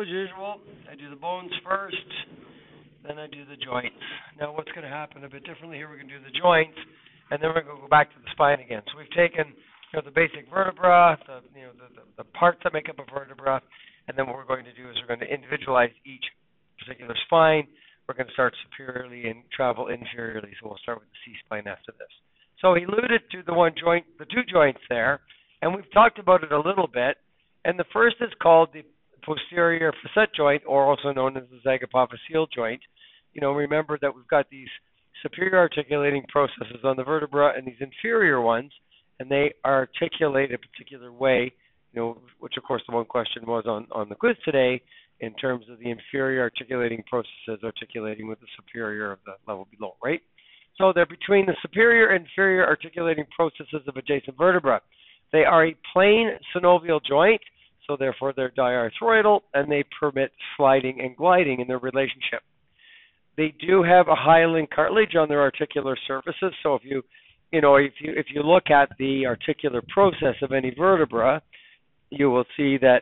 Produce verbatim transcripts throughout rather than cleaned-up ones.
as usual, I do the bones first, then I do the joints. Now, what's going to happen a bit differently here? We're going to do the joints, and then we're going to go back to the spine again. So we've taken, you know, the basic vertebra, the you know the, the, the parts that make up a vertebra, and then what we're going to do is we're going to individualize each particular spine. We're going to start superiorly and travel inferiorly. So we'll start with the C-spine after this. So he alluded to the one joint, the two joints there, and we've talked about it a little bit. And the first is called the posterior facet joint, or also known as the zygapophyseal joint. You know, remember that we've got these superior articulating processes on the vertebra and these inferior ones, and they articulate a particular way, you know, which of course the one question was on, on the quiz today, in terms of the inferior articulating processes articulating with the superior of the level below, right? So they're between the superior and inferior articulating processes of adjacent vertebra. They are a plain synovial joint, so therefore they're diarthroidal, and they permit sliding and gliding in their relationship. They do have a hyaline cartilage on their articular surfaces, so if you, you know, if you if you look at the articular process of any vertebra, you will see that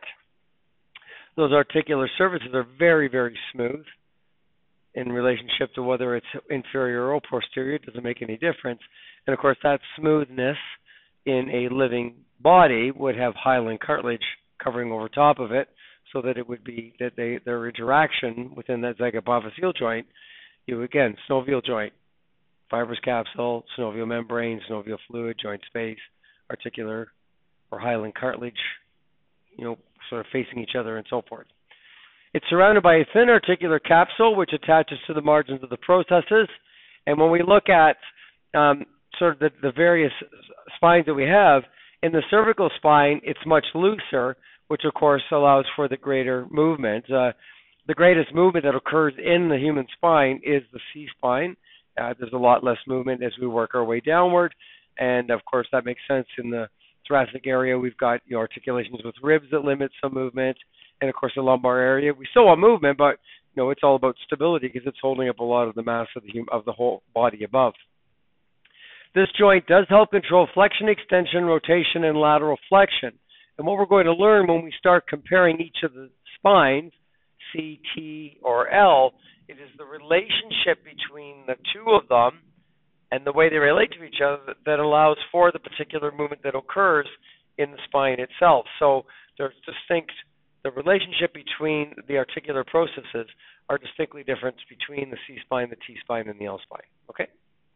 those articular surfaces are very, very smooth in relationship to whether it's inferior or posterior. It doesn't make any difference. And of course, that smoothness in a living body would have hyaline cartilage covering over top of it, so that it would be that they their interaction within that zygapophyseal joint, you again, synovial joint, fibrous capsule, synovial membrane, synovial fluid, joint space, articular or hyaline cartilage, you know, sort of facing each other and so forth. It's surrounded by a thin articular capsule which attaches to the margins of the processes. And when we look at um, sort of the, the various spines that we have, in the cervical spine, it's much looser, which of course allows for the greater movement. Uh, the greatest movement that occurs in the human spine is the C-spine. Uh, there's a lot less movement as we work our way downward. And of course, that makes sense in the thoracic area. We've got, you know, articulations with ribs that limit some movement. And of course, the lumbar area, we still want movement, but you know, it's all about stability because it's holding up a lot of the mass of the hum- of the whole body above. This joint does help control flexion, extension, rotation, and lateral flexion. And what we're going to learn when we start comparing each of the spines, C, T, or L, it is the relationship between the two of them and the way they relate to each other that allows for the particular movement that occurs in the spine itself. So there's distinct, the relationship between the articular processes are distinctly different between the C-spine, the T-spine, and the L-spine. Okay?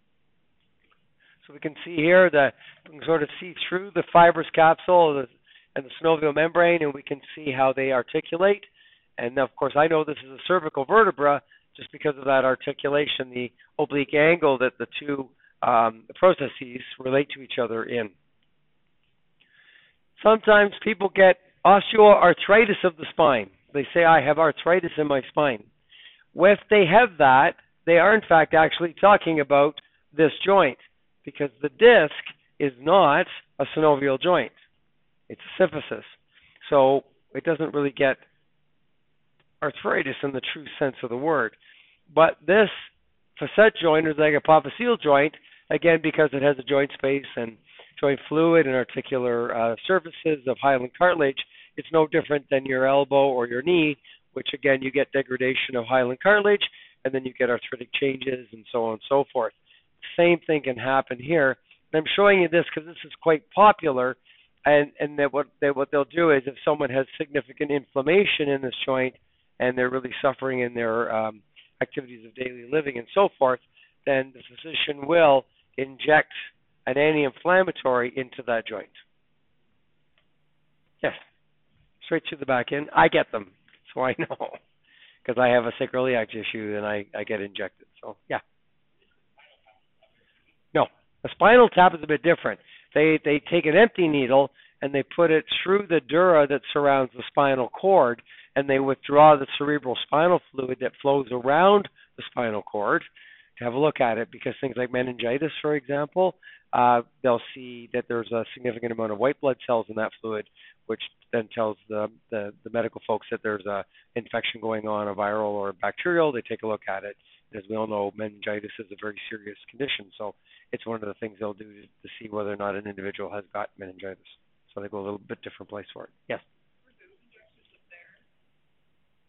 So we can see here that we can sort of see through the fibrous capsule and the synovial membrane, and we can see how they articulate. And of course, I know this is a cervical vertebra just because of that articulation, the oblique angle that the two um, processes relate to each other in. Sometimes people get osteoarthritis of the spine. They say, I have arthritis in my spine. Well, if they have that, they are in fact actually talking about this joint, because the disc is not a synovial joint. It's a symphysis. So it doesn't really get arthritis in the true sense of the word. But this facet joint or zygapophyseal joint, again, because it has a joint space and joint fluid and articular uh, surfaces of hyaline cartilage, it's no different than your elbow or your knee, which again, you get degradation of hyaline cartilage, and then you get arthritic changes and so on and so forth. Same thing can happen here. And I'm showing you this because this is quite popular, and, and that what, they, what they'll do is if someone has significant inflammation in this joint and they're really suffering in their um, activities of daily living and so forth, then the physician will inject an anti-inflammatory into that joint. Yes, straight to the back end. I get them, so I know, because I have a sacroiliac issue and I, I get injected. So, yeah. No, a spinal tap is a bit different. They they take an empty needle and they put it through the dura that surrounds the spinal cord, and they withdraw the cerebral spinal fluid that flows around the spinal cord to have a look at it, because things like meningitis, for example, uh, they'll see that there's a significant amount of white blood cells in that fluid, which then tells the, the, the medical folks that there's a infection going on, a viral or a bacterial. They take a look at it. As we all know, meningitis is a very serious condition, so it's one of the things they'll do to, to see whether or not an individual has got meningitis. So they go a little bit different place for it. Yes?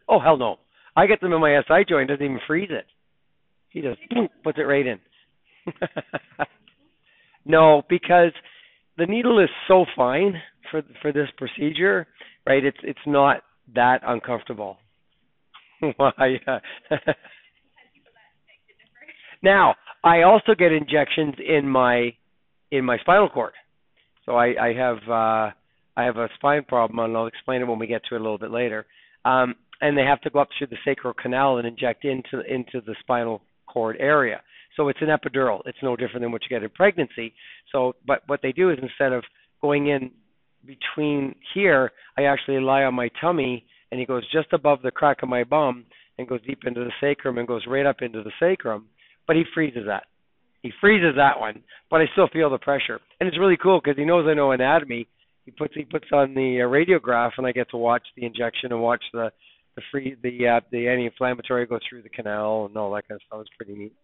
Oh, hell no. I get them in my S I joint, doesn't even freeze it. He just boom, puts it right in. No, because the needle is so fine for for this procedure, right? It's it's not that uncomfortable. Why? Now, I also get injections in my in my spinal cord. So I, I have uh, I have a spine problem, and I'll explain it when we get to it a little bit later. Um, and they have to go up through the sacral canal and inject into into the spinal cord area. So it's an epidural. It's no different than what you get in pregnancy. So, but what they do is instead of going in between here, I actually lie on my tummy, and he goes just above the crack of my bum and goes deep into the sacrum and goes right up into the sacrum. But he freezes that. He freezes that one, but I still feel the pressure, and it's really cool because he knows I know anatomy. He puts he puts on the uh, radiograph, and I get to watch the injection and watch the the free the uh, the anti-inflammatory go through the canal and all that kind of stuff. It's pretty neat.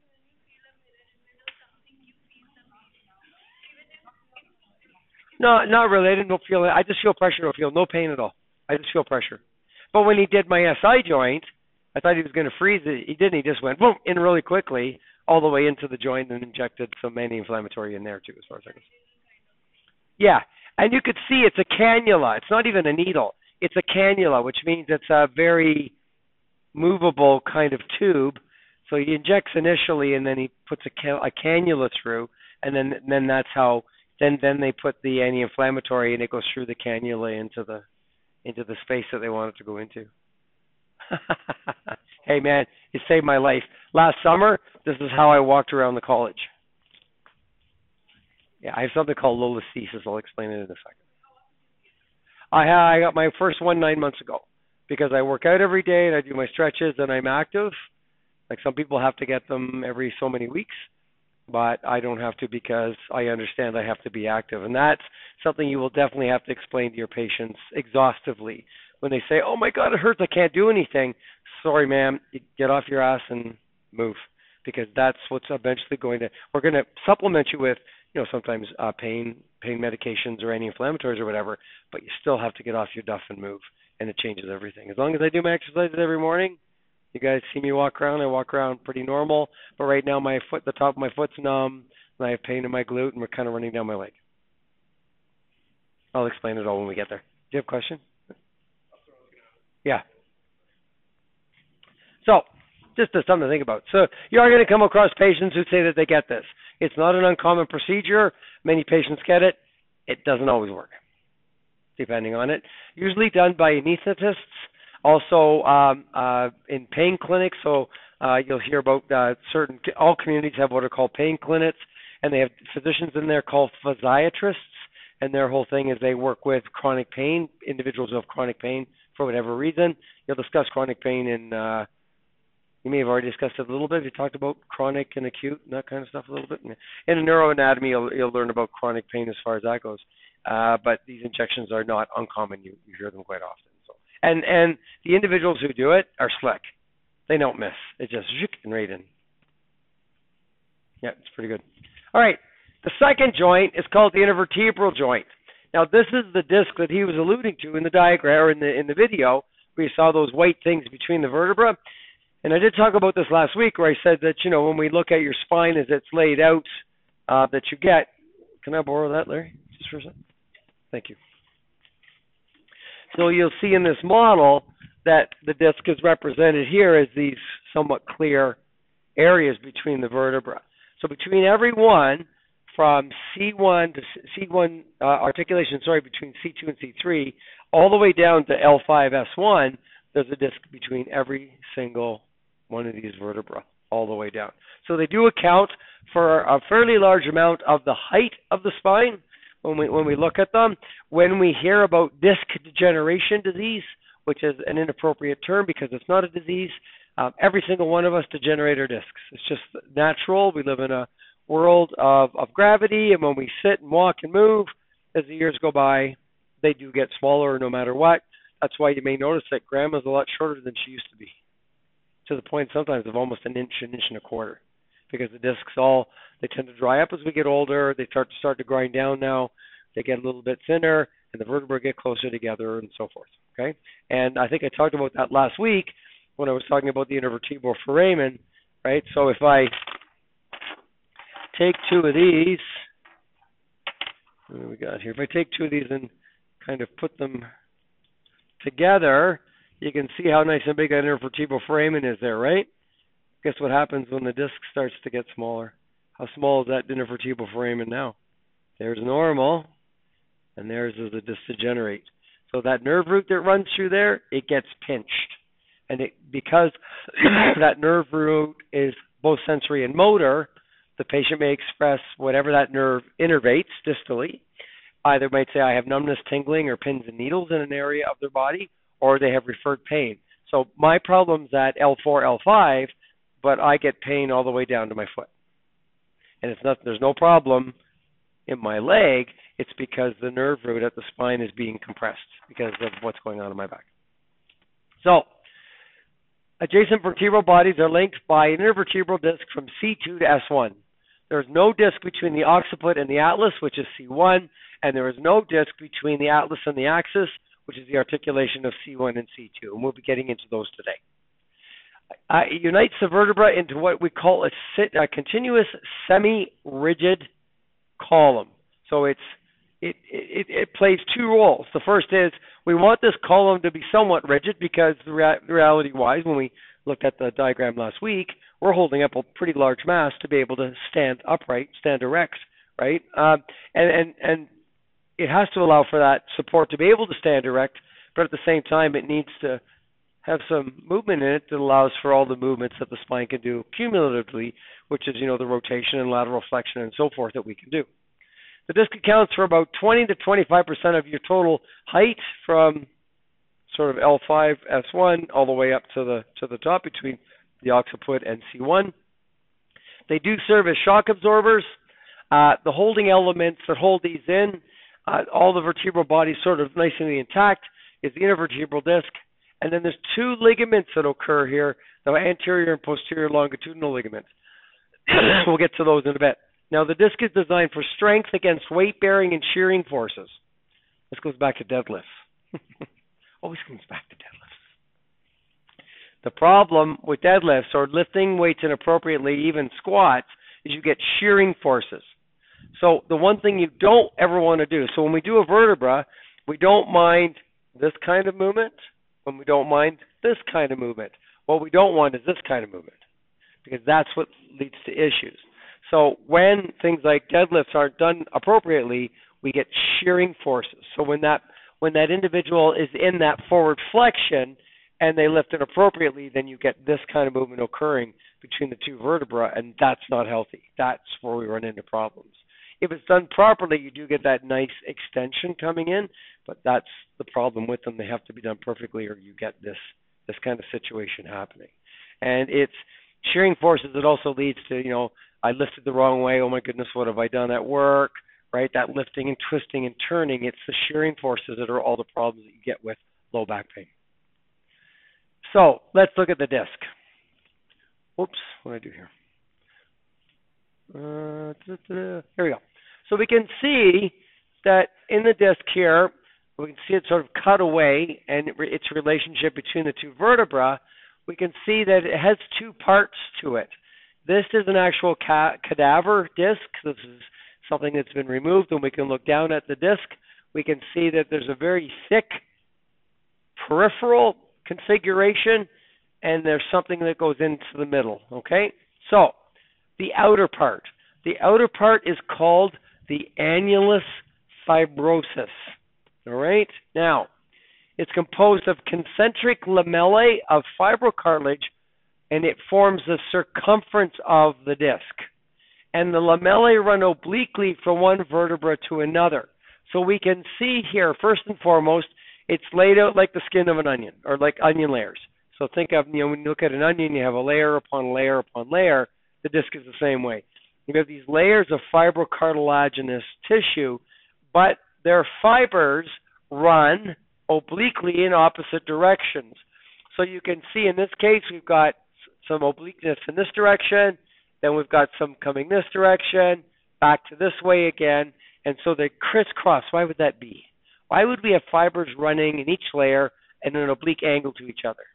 No, not really. I didn't feel it. I just feel pressure. I don't feel no pain at all. I just feel pressure. But when he did my S I joint, I thought he was going to freeze it. He didn't. He just went boom in really quickly all the way into the joint and injected some anti-inflammatory in there too, as far as I can see. Yeah, and you could see it's a cannula. It's not even a needle. It's a cannula, which means it's a very movable kind of tube. So he injects initially, and then he puts a, can- a cannula through, and then and then that's how. Then then they put the anti-inflammatory, and it goes through the cannula into the into the space that they want it to go into. Hey man, it saved my life. Last summer, this is how I walked around the college. Yeah, I have something called lolisthesis. I'll explain it in a second. I I got my first one nine months ago because I work out every day and I do my stretches and I'm active. Like some people have to get them every so many weeks, but I don't have to because I understand I have to be active. And that's something you will definitely have to explain to your patients exhaustively. When they say, oh my God, it hurts, I can't do anything. Sorry, ma'am, get off your ass and move, because that's what's eventually going to, we're going to supplement you with, you know, sometimes uh, pain, pain medications or anti-inflammatories or whatever, but you still have to get off your duff and move, and it changes everything. As long as I do my exercises every morning, you guys see me walk around, I walk around pretty normal, but right now my foot, the top of my foot's numb, and I have pain in my glute, and we're kind of running down my leg. I'll explain it all when we get there. Do you have a question? Yeah. So, just something to think about. So, you are going to come across patients who say that they get this. It's not an uncommon procedure. Many patients get it. It doesn't always work, depending on it. Usually done by anesthetists, also um, uh, in pain clinics. So, uh, you'll hear about uh, certain, all communities have what are called pain clinics, and they have physicians in there called physiatrists, and their whole thing is they work with chronic pain, individuals who have chronic pain for whatever reason. You'll discuss chronic pain in, uh, you may have already discussed it a little bit. You talked about chronic and acute and that kind of stuff a little bit. In neuroanatomy, you'll, you'll learn about chronic pain as far as that goes. Uh, but these injections are not uncommon. You, you hear them quite often. So, and and the individuals who do it are slick. They don't miss. It just zook and right in. Yeah, it's pretty good. All right. The second joint is called the intervertebral joint. Now, this is the disc that he was alluding to in the diagram or in the in the video, where you saw those white things between the vertebrae. And I did talk about this last week, where I said that, you know, when we look at your spine as it's laid out, uh, that you get. Can I borrow that, Larry, just for a second? Thank you. So you'll see in this model that the disc is represented here as these somewhat clear areas between the vertebrae. So between every one, from C one to C one uh, articulation, sorry, between C two and C three, all the way down to L five S one, there's a disc between every single one of these vertebrae, all the way down. So they do account for a fairly large amount of the height of the spine when we when we look at them. When we hear about disc degeneration disease, which is an inappropriate term because it's not a disease, um, every single one of us degenerate our discs. It's just natural. We live in a world of, of gravity, and when we sit and walk and move, as the years go by, they do get smaller no matter what. That's why you may notice that grandma's a lot shorter than she used to be, to the point sometimes of almost an inch, an inch and a quarter, because the discs all, they tend to dry up as we get older. They start to start to grind down now. They get a little bit thinner, and the vertebrae get closer together and so forth. Okay, and I think I talked about that last week when I was talking about the intervertebral foramen, right? So if I take two of these, what do we got here? If I take two of these and kind of put them together, you can see how nice and big that intervertebral foramen is there, right? Guess what happens when the disc starts to get smaller? How small is that intervertebral foramen now? There's normal, and there's as the disc degenerate. So that nerve root that runs through there, it gets pinched. And it, because that nerve root is both sensory and motor, the patient may express whatever that nerve innervates distally. Either might say, I have numbness, tingling, or pins and needles in an area of their body, or they have referred pain. So my problem's at L four, L five, but I get pain all the way down to my foot. And it's not, there's no problem in my leg. It's because the nerve root at the spine is being compressed because of what's going on in my back. So, adjacent vertebral bodies are linked by an intervertebral disc from C two to S one. There is no disc between the occiput and the atlas, which is C one, and there is no disc between the atlas and the axis, which is the articulation of C one and C two, and we'll be getting into those today. Uh, it unites the vertebra into what we call a, sit, a continuous semi-rigid column. So it's it, it it plays two roles. The first is we want this column to be somewhat rigid because the rea- reality-wise, when we looked at the diagram last week, we're holding up a pretty large mass to be able to stand upright, stand erect, right? Um, and and and it has to allow for that support to be able to stand erect, but at the same time, it needs to have some movement in it that allows for all the movements that the spine can do cumulatively, which is, you know, the rotation and lateral flexion and so forth that we can do. The disc accounts for about twenty to twenty-five percent of your total height from sort of L five, S one, all the way up to the to the top between the occiput and C one. They do serve as shock absorbers. Uh, the holding elements that hold these in, uh, all the vertebral bodies sort of nice and intact, is the intervertebral disc. And then there's two ligaments that occur here, the anterior and posterior longitudinal ligaments. We'll get to those in a bit. Now, the disc is designed for strength against weight-bearing and shearing forces. This goes back to deadlifts. Always comes back to deadlifts. The problem with deadlifts or lifting weights inappropriately, even squats, is you get shearing forces. So the one thing you don't ever want to do, so when we do a vertebra, we don't mind this kind of movement, when we don't mind this kind of movement. What we don't want is this kind of movement, because that's what leads to issues. So when things like deadlifts aren't done appropriately, we get shearing forces. So when that when that individual is in that forward flexion and they lift inappropriately, then you get this kind of movement occurring between the two vertebrae, and that's not healthy. That's where we run into problems. If it's done properly, you do get that nice extension coming in, but that's the problem with them. They have to be done perfectly, or you get this this kind of situation happening. And it's shearing forces that also leads to, you know, I lifted the wrong way. Oh my goodness, what have I done at work? Right? That lifting and twisting and turning. It's the shearing forces that are all the problems that you get with low back pain. So let's look at the disc. Oops, what did I do here? Uh, here we go. So we can see that in the disc here, we can see it sort of cut away and its relationship between the two vertebrae. We can see that it has two parts to it. This is an actual ca- cadaver disc. This is something that's been removed, and we can look down at the disc. We can see that there's a very thick peripheral configuration, and there's something that goes into the middle, okay? So, the outer part. The outer part is called the annulus fibrosus, all right? Now, it's composed of concentric lamellae of fibrocartilage, and it forms the circumference of the disc. And the lamellae run obliquely from one vertebra to another. So we can see here, first and foremost, it's laid out like the skin of an onion, or like onion layers. So think of, you know, when you look at an onion, you have a layer upon layer upon layer. The disc is the same way. You have these layers of fibrocartilaginous tissue, but their fibers run obliquely in opposite directions. So you can see in this case, we've got some obliqueness in this direction, then we've got some coming this direction, back to this way again, and so they crisscross. Why would that be? Why would we have fibers running in each layer at an oblique angle to each other?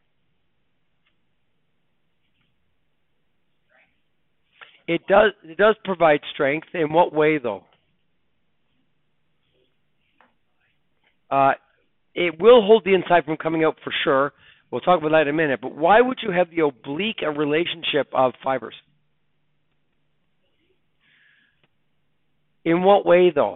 It does it does provide strength. In what way, though? Uh, it will hold the inside from coming out for sure. We'll talk about that in a minute. But why would you have the oblique relationship of fibers? In what way, though?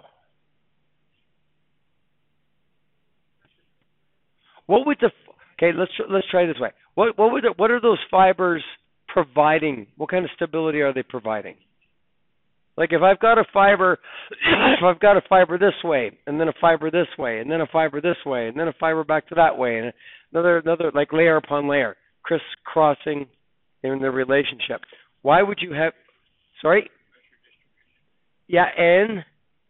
What would the okay? Let's let's try this way. What what would the, what are those fibers providing? What kind of stability are they providing? Like if I've got a fiber, if I've got a fiber this way, and then a fiber this way, and then a fiber this way, and then a fiber back to that way, and another another like layer upon layer, crisscrossing in the relationship. Why would you have? Sorry. Yeah, and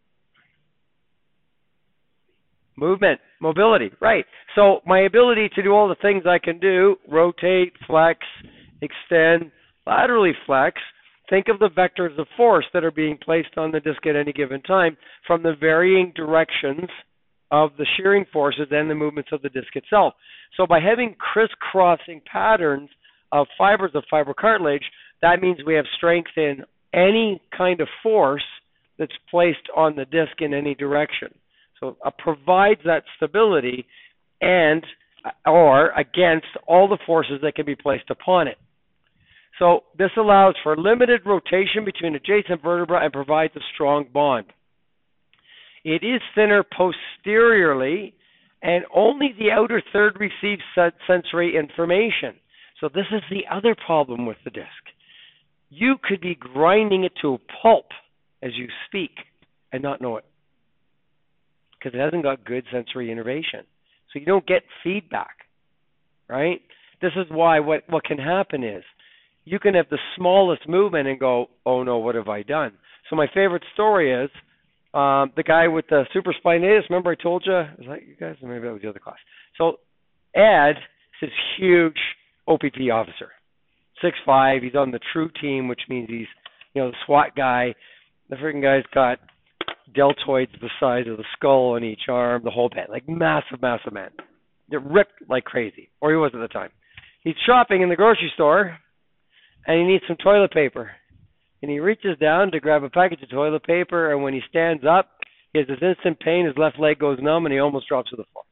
movement, mobility, right. So my ability to do all the things I can do, rotate, flex, extend, laterally flex, think of the vectors of force that are being placed on the disc at any given time from the varying directions of the shearing forces and the movements of the disc itself. So by having crisscrossing patterns of fibers of fibrocartilage, that means we have strength in any kind of force that's placed on the disc in any direction. So it provides that stability and or against all the forces that can be placed upon it. So this allows for limited rotation between adjacent vertebrae and provides a strong bond. It is thinner posteriorly, and only the outer third receives sensory information. So this is the other problem with the disc. You could be grinding it to a pulp as you speak and not know it, because it hasn't got good sensory innervation. So you don't get feedback, right? This is why what, what can happen is you can have the smallest movement and go, oh no, what have I done? So my favorite story is um, the guy with the supraspinatus. Remember I told you? Was that you guys? Or maybe that was the other class. So Ed is this huge O P P officer, six five. He's on the true team, which means he's, you know, the SWAT guy. The freaking guy's got deltoids the size of the skull on each arm, the whole bit, like massive, massive man. They're ripped like crazy, or he was at the time. He's shopping in the grocery store, and he needs some toilet paper. And he reaches down to grab a package of toilet paper, and when he stands up, he has this instant pain. His left leg goes numb, and he almost drops to the floor.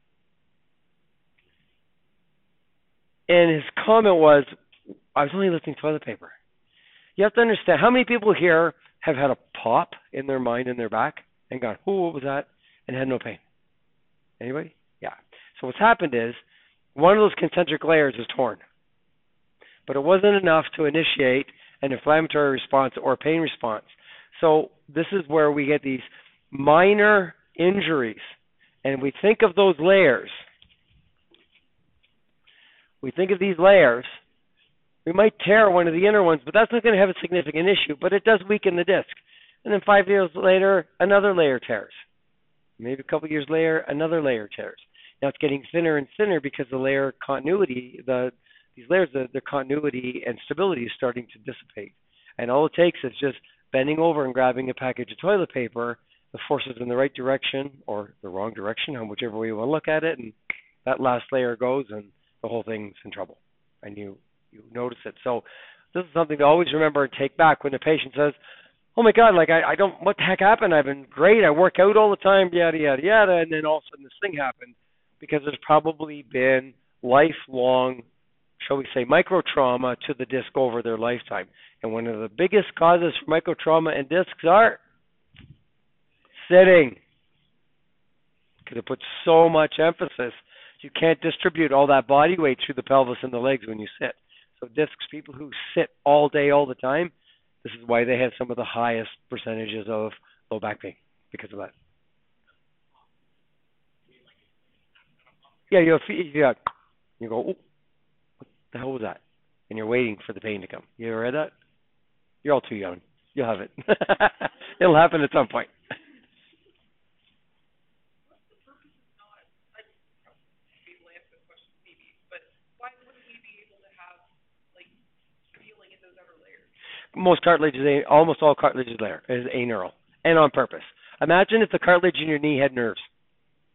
And his comment was, I was only lifting toilet paper. You have to understand, how many people here have had a pop in their mind and their back and gone, oh, what was that? And had no pain? Anybody? Yeah. So what's happened is one of those concentric layers is torn. But it wasn't enough to initiate an inflammatory response or pain response. So this is where we get these minor injuries. And we think of those layers. We think of these layers. We might tear one of the inner ones, but that's not going to have a significant issue, but it does weaken the disc. And then five years later, another layer tears. Maybe a couple years later, another layer tears. Now it's getting thinner and thinner because the layer continuity, the these layers, the, the continuity and stability is starting to dissipate. And all it takes is just bending over and grabbing a package of toilet paper, the force is in the right direction or the wrong direction, whichever way you want to look at it, and that last layer goes and the whole thing's in trouble. And you you notice it. So this is something to always remember and take back when the patient says, oh my God, like I, I don't, what the heck happened? I've been great. I work out all the time, yada, yada, yada. And then all of a sudden this thing happened because there's probably been lifelong, shall we say, micro trauma to the disc over their lifetime. And one of the biggest causes for micro trauma and discs are sitting, because it puts so much emphasis. You can't distribute all that body weight through the pelvis and the legs when you sit. So discs, people who sit all day, all the time, this is why they have some of the highest percentages of low back pain because of that. Yeah, you yeah, you go, oh, what the hell was that? And you're waiting for the pain to come. You ever read that? You're all too young. You'll have it. It'll happen at some point. Most cartilage is a, almost all cartilage is there is aneural and on purpose. Imagine if the cartilage in your knee had nerves.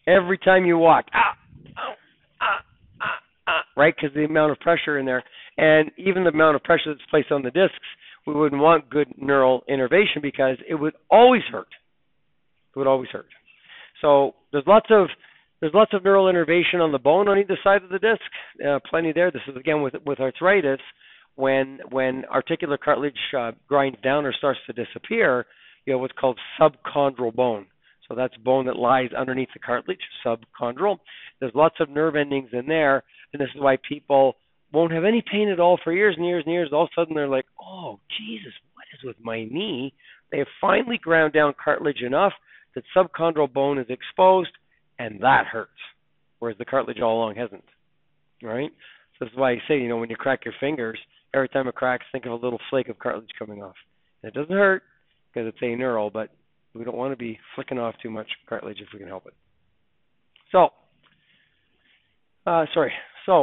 every time you walk. Ah, ah, ah, ah, ah, right? Because the amount of pressure in there, and even the amount of pressure that's placed on the discs, we wouldn't want good neural innervation because it would always hurt. It would always hurt. So there's lots of there's lots of neural innervation on the bone on either side of the disc. Uh, plenty there. This is again with with arthritis. When when articular cartilage uh, grinds down or starts to disappear, you have what's called subchondral bone. So that's bone that lies underneath the cartilage, subchondral. There's lots of nerve endings in there, and this is why people won't have any pain at all for years and years and years. All of a sudden they're like, oh, Jesus, what is with my knee? They have finally ground down cartilage enough that subchondral bone is exposed, and that hurts, whereas the cartilage all along hasn't, right? So this is why I say, you know, when you crack your fingers, every time it cracks, think of a little flake of cartilage coming off. And it doesn't hurt because it's aneural, but we don't want to be flicking off too much cartilage if we can help it. So, uh, sorry. So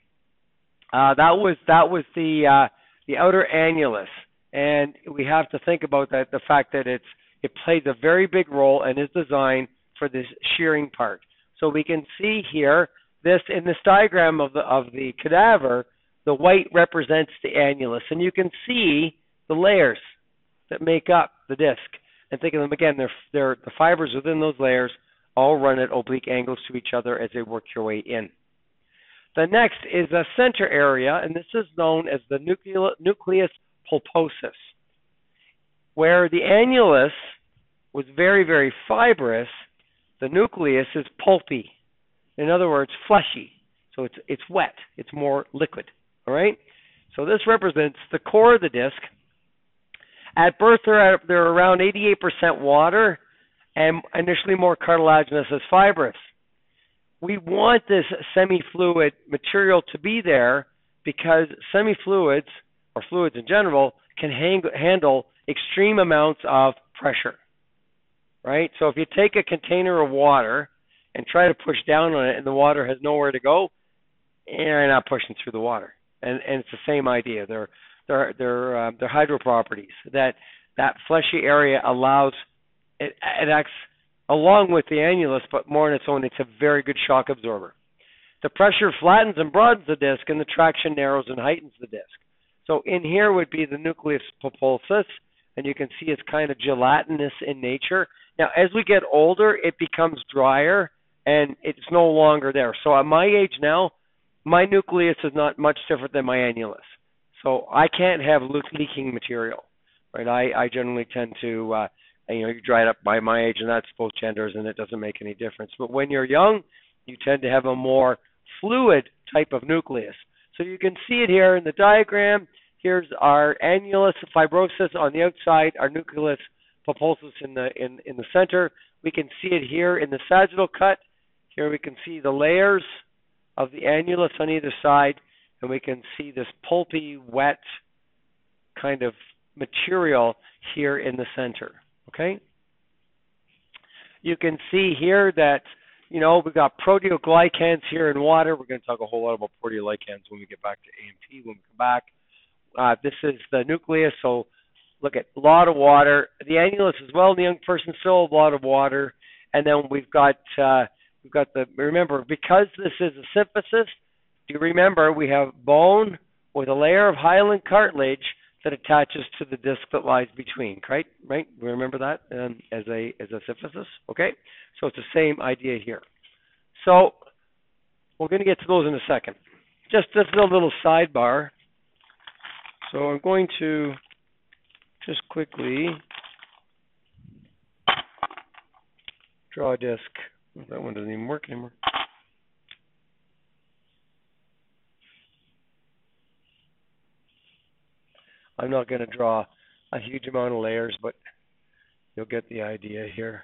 uh, that was that was the uh, the outer annulus, and we have to think about that the fact that it's it plays a very big role and is designed for this shearing part. So we can see here this in this diagram of the of the cadaver. The white represents the annulus, and you can see the layers that make up the disc. And think of them again, they're, they're, the fibers within those layers all run at oblique angles to each other as they work your way in. The next is a center area, and this is known as the nucleus, nucleus pulposus, where the annulus was very, very fibrous. The nucleus is pulpy. In other words, fleshy. So it's it's wet. It's more liquid. All right? So this represents the core of the disc. At birth, they're, they're around eighty-eight percent water and initially more cartilaginous as fibrous. We want this semi-fluid material to be there because semi-fluids, or fluids in general, can hang, handle extreme amounts of pressure. Right? So if you take a container of water and try to push down on it and the water has nowhere to go, you're not pushing through the water. And, and it's the same idea. They're they're they're uh, they're hydro properties that that fleshy area allows. It, it acts along with the annulus, but more on its own. It's a very good shock absorber. The pressure flattens and broadens the disc, and the traction narrows and heightens the disc. So in here would be the nucleus pulposus, and you can see it's kind of gelatinous in nature. Now, as we get older, it becomes drier, and it's no longer there. So at my age now, my nucleus is not much different than my annulus. So I can't have leaking material, right? I, I generally tend to, uh, you know, you dry it up by my age, and that's both genders, and it doesn't make any difference. But when you're young, you tend to have a more fluid type of nucleus. So you can see it here in the diagram. Here's our annulus fibrosis on the outside, our nucleus pulposus in the in, in the center. We can see it here in the sagittal cut. Here we can see the layers of the annulus on either side, and we can see this pulpy, wet kind of material here in the center. Okay? You can see here that, you know, we've got proteoglycans here in water. We're going to talk a whole lot about proteoglycans when we get back to A M P, when we come back. Uh, this is the nucleus, so look at a lot of water. The annulus as well in the young person, still a lot of water. And then we've got, uh, we've got the, remember, because this is a symphysis, do you remember we have bone with a layer of hyaline cartilage that attaches to the disc that lies between, right? Right? We remember that um, as a as a symphysis. Okay, so it's the same idea here. So we're going to get to those in a second. Just just a little sidebar. So I'm going to just quickly draw a disc. That one doesn't even work anymore. I'm not going to draw a huge amount of layers, but you'll get the idea here.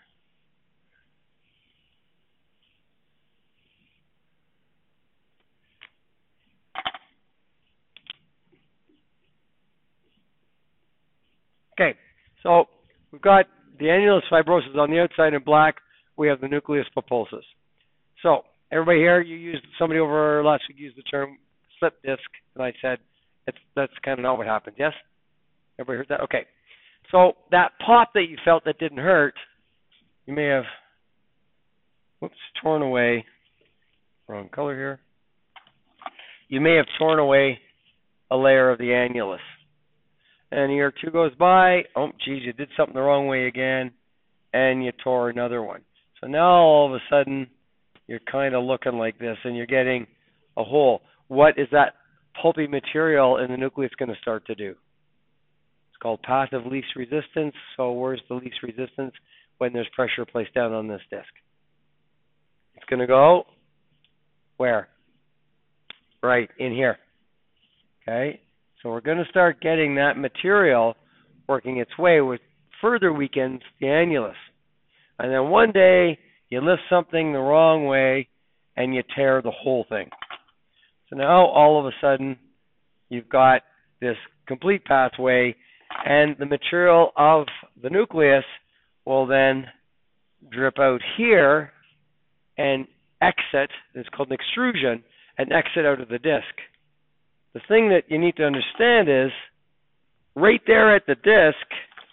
Okay, so we've got the annulus fibrosus on the outside in black. We have the nucleus pulposus. So everybody here, you used, somebody over last week used the term slip disc, and I said, It's, that's kind of not what happened, yes? Everybody heard that? Okay. So that pop that you felt that didn't hurt, you may have whoops, torn away, wrong color here. You may have torn away a layer of the annulus. And a year or two goes by, oh, geez, you did something the wrong way again, and you tore another one. So now all of a sudden, you're kind of looking like this, and you're getting a hole. What is that pulpy material in the nucleus going to start to do? It's called path of least resistance. So where's the least resistance? When there's pressure placed down on this disc. It's going to go where? Right in here. Okay? So we're going to start getting that material working its way, which further weakens the annulus. And then one day, you lift something the wrong way, and you tear the whole thing. So now, all of a sudden, you've got this complete pathway, and the material of the nucleus will then drip out here and exit. It's called an extrusion, and exit out of the disc. The thing that you need to understand is, right there at the disc,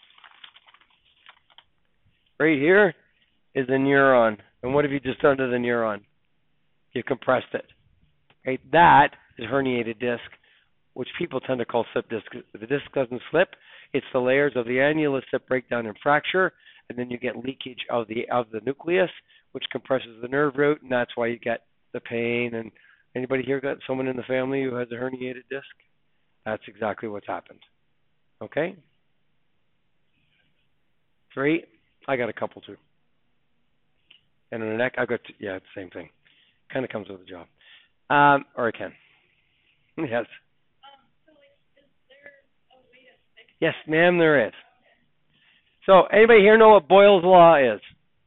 right here, is a neuron. And what have you just done to the neuron? You compressed it. Right? That is herniated disc, which people tend to call slip disc. The disc doesn't slip. It's the layers of the annulus that break down and fracture, and then you get leakage of the of the nucleus, which compresses the nerve root, and that's why you get the pain. And anybody here got someone in the family who has a herniated disc? That's exactly what's happened. Okay? Three. I got a couple too. And in the neck, I got two. Yeah, it's the same thing. Kind of comes with the job. Um, or I can. Yes. Um, so like, is there a way to fix it? Yes, ma'am, there is. So, anybody here know what Boyle's law is?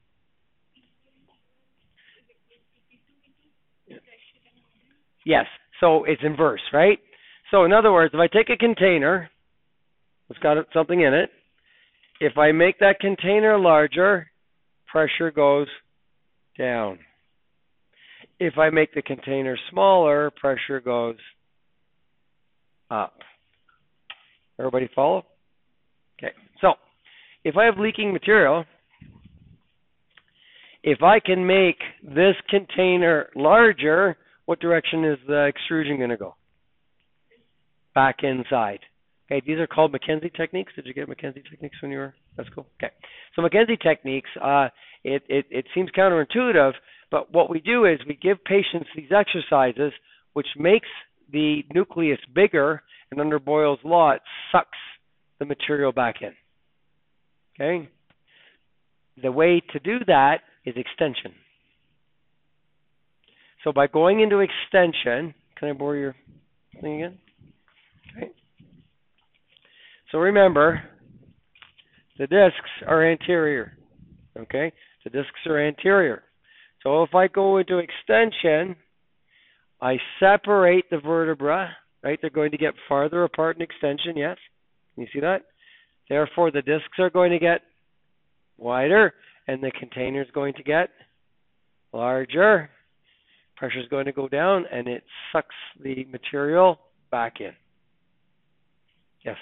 Yes. So it's inverse, right? So in other words, if I take a container, it's got something in it. If I make that container larger, pressure goes down. If I make the container smaller, pressure goes up. Everybody follow? Okay. So if I have leaking material, if I can make this container larger, what direction is the extrusion going to go? Back inside. Okay, these are called McKenzie techniques. Did you get McKenzie techniques when you were at school? Okay. So McKenzie techniques, uh, it, it, it seems counterintuitive, but what we do is we give patients these exercises, which makes the nucleus bigger, and under Boyle's law, it sucks the material back in. Okay? The way to do that is extension. So by going into extension, can I borrow your thing again? Okay. So remember, the discs are anterior. Okay? The discs are anterior. So if I go into extension, I separate the vertebra, right? They're going to get farther apart in extension, yes? Can you see that? Therefore, the discs are going to get wider, and the container is going to get larger. Pressure is going to go down, and it sucks the material back in. Yes?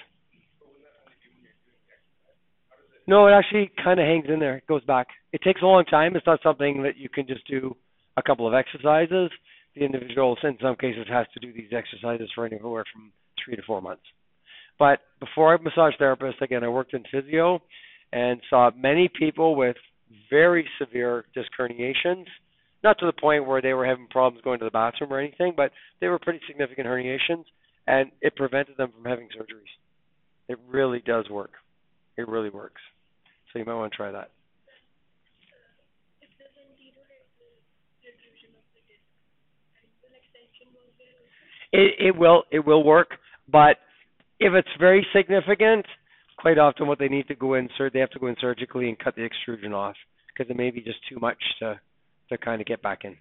No, it actually kind of hangs in there. It goes back. It takes a long time. It's not something that you can just do a couple of exercises. The individual, in some cases, has to do these exercises for anywhere from three to four months. But before I was a massage therapist, again, I worked in physio and saw many people with very severe disc herniations, not to the point where they were having problems going to the bathroom or anything, but they were pretty significant herniations, and it prevented them from having surgeries. It really does work. It really works. So you might want to try that. If there's a deteriorate the diffusion of the disc, and an extension will be It, it will it will work, but if it's very significant, quite often what they need to go in, they have to go in surgically and cut the extrusion off because it may be just too much to to kind of get back in.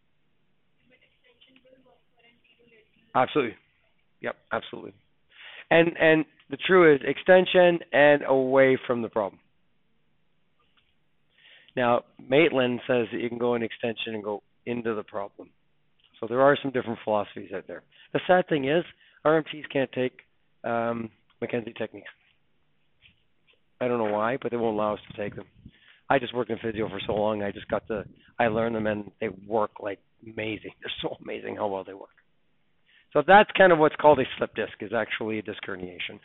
Absolutely. Yep, absolutely. And and the true is extension and away from the problem. Now, Maitland says that you can go in extension and go into the problem. So there are some different philosophies out there. The sad thing is, R M Ts can't take um, McKenzie techniques. I don't know why, but they won't allow us to take them. I just worked in physio for so long. I just got to, I learned them and they work like amazing. They're so amazing how well they work. So that's kind of what's called a slip disc, is actually a disc herniation.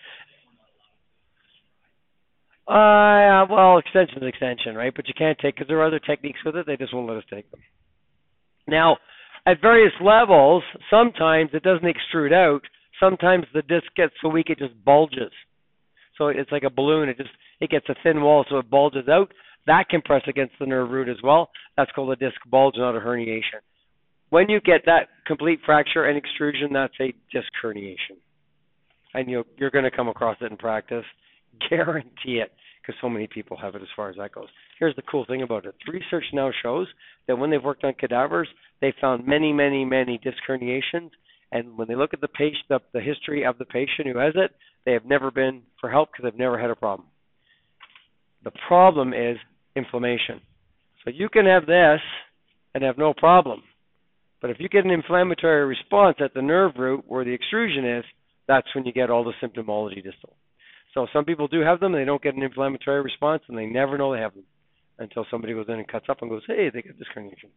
Uh, well, extension is extension, right? But you can't take, because there are other techniques with it, they just won't let us take them. Now, at various levels, sometimes it doesn't extrude out. Sometimes the disc gets so weak it just bulges. So it's like a balloon. It just it gets a thin wall, so it bulges out. That can press against the nerve root as well. That's called a disc bulge, not a herniation. When you get that complete fracture and extrusion, that's a disc herniation. And you'll, you're going to come across it in practice. Guarantee it, because so many people have it as far as that goes. Here's the cool thing about it. The research now shows that when they've worked on cadavers, they found many, many, many disc herniations. And when they look at the patient, the, the history of the patient who has it, they have never been for help because they've never had a problem. The problem is inflammation. So you can have this and have no problem. But if you get an inflammatory response at the nerve root where the extrusion is, that's when you get all the symptomology distal. So some people do have them, and they don't get an inflammatory response, and they never know they have them until somebody goes in and cuts up and goes, hey, they got disc herniation.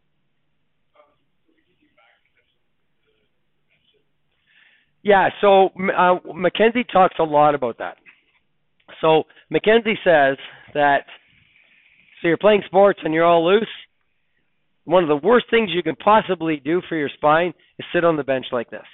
Yeah, so uh, Mackenzie talks a lot about that. So Mackenzie says that, so you're playing sports and you're all loose, one of the worst things you can possibly do for your spine is sit on the bench like this.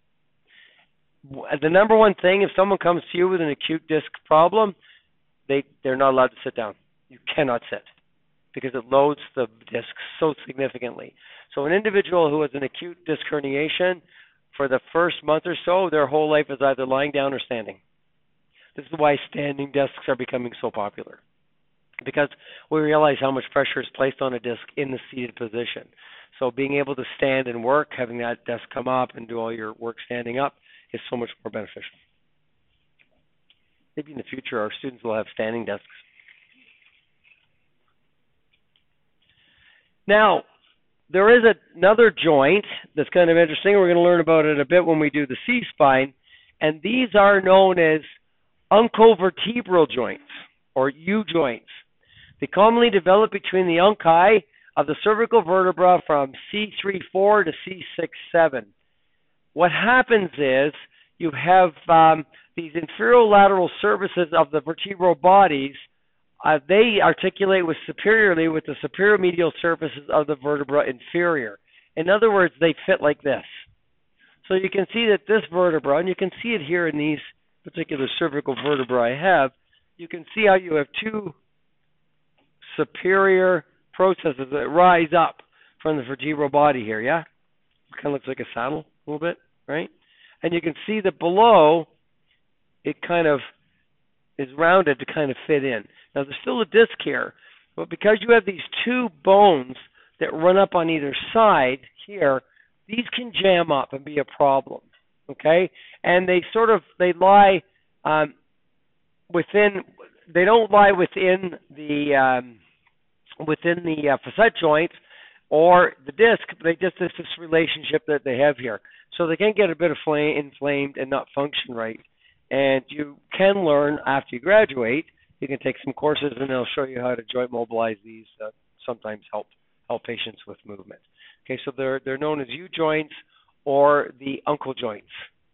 The number one thing, if someone comes to you with an acute disc problem, they, they're not allowed to sit down. You cannot sit because it loads the disc so significantly. So an individual who has an acute disc herniation, for the first month or so, their whole life is either lying down or standing. This is why standing discs are becoming so popular, because we realize how much pressure is placed on a disc in the seated position. So being able to stand and work, having that desk come up and do all your work standing up is so much more beneficial. Maybe in the future our students will have standing desks. Now, there is another joint that's kind of interesting. We're going to learn about it a bit when we do the C-spine, and these are known as uncovertebral joints, or U-joints. They commonly develop between the unci of the cervical vertebra from C three four to C six seven. What happens is you have um, these inferolateral surfaces of the vertebral bodies. Uh, they articulate with superiorly with the superior medial surfaces of the vertebra inferior. In other words, they fit like this. So you can see that this vertebra, and you can see it here in these particular cervical vertebrae I have, you can see how you have two superior processes that rise up from the vertebral body here, yeah? It kind of looks like a saddle a little bit, right? And you can see that below, it kind of is rounded to kind of fit in. Now, there's still a disc here, but because you have these two bones that run up on either side here, these can jam up and be a problem, okay? And they sort of, they lie um, within, they don't lie within the, um, within the uh, facet joint or the disc, they just, it's this relationship that they have here. So they can get a bit of flame, inflamed and not function right. And you can learn after you graduate. You can take some courses and they'll show you how to joint mobilize these, uh, sometimes help help patients with movement. Okay, so they're they're known as U-joints or the uncle joints.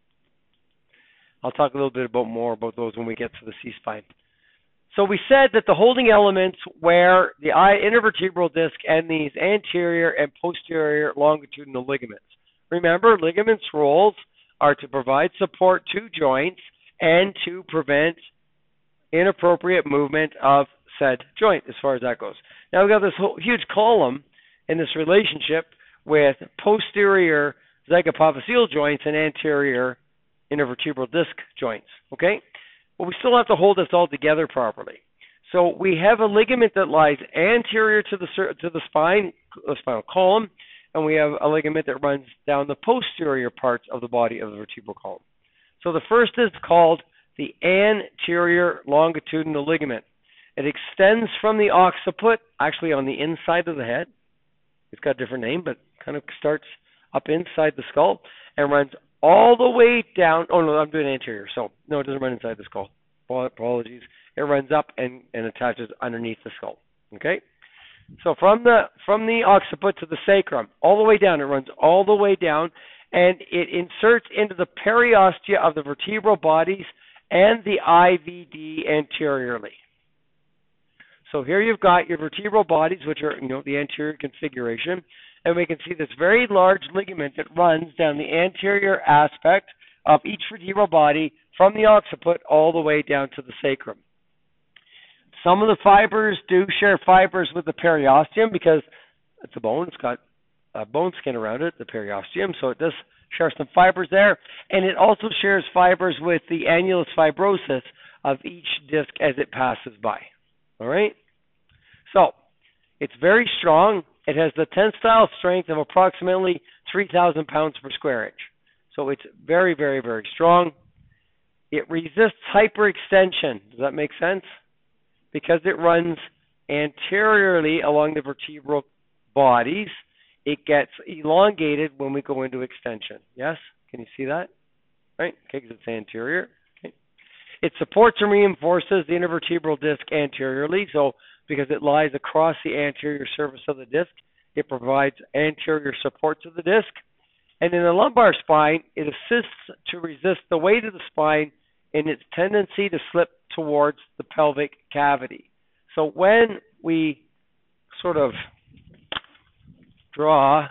I'll talk a little bit about more about those when we get to the C-spine. So we said that the holding elements were the intervertebral disc and these anterior and posterior longitudinal ligaments. Remember, ligaments' roles are to provide support to joints and to prevent inappropriate movement of said joint as far as that goes. Now we've got this whole huge column in this relationship with posterior zygapophyseal joints and anterior intervertebral disc joints, okay? But we still have to hold this all together properly. So we have a ligament that lies anterior to the to the spine, the spinal column, and we have a ligament that runs down the posterior parts of the body of the vertebral column. So the first is called the anterior longitudinal ligament. It extends from the occiput, actually on the inside of the head. It's got a different name, but kind of starts up inside the skull and runs all the way down. Oh, no, I'm doing anterior. So, no, it doesn't run inside the skull. Apologies. It runs up and, and attaches underneath the skull. Okay? So from the from the occiput to the sacrum, all the way down, it runs all the way down, and it inserts into the periostea of the vertebral bodies and the I V D anteriorly. So here you've got your vertebral bodies, which are, you know, the anterior configuration, and we can see this very large ligament that runs down the anterior aspect of each vertebral body from the occiput all the way down to the sacrum. Some of the fibers do share fibers with the periosteum because it's a bone. It's got a bone skin around it, the periosteum, so it does share some fibers there. And it also shares fibers with the annulus fibrosus of each disc as it passes by. All right? So it's very strong. It has the tensile strength of approximately three thousand pounds per square inch. So it's very, very, very strong. It resists hyperextension. Does that make sense? Because it runs anteriorly along the vertebral bodies, it gets elongated when we go into extension. Yes? Can you see that? Right? Okay, because it's anterior. Okay. It supports and reinforces the intervertebral disc anteriorly. So because it lies across the anterior surface of the disc, it provides anterior support to the disc. And in the lumbar spine, it assists to resist the weight of the spine in its tendency to slip towards the pelvic cavity. So when we sort of draw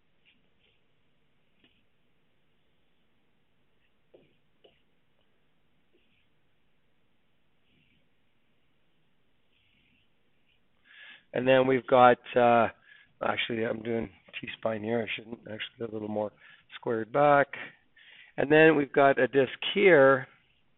and then we've got uh, actually I'm doing T-spine here. I shouldn't actually get a little more squared back. And then we've got a disc here.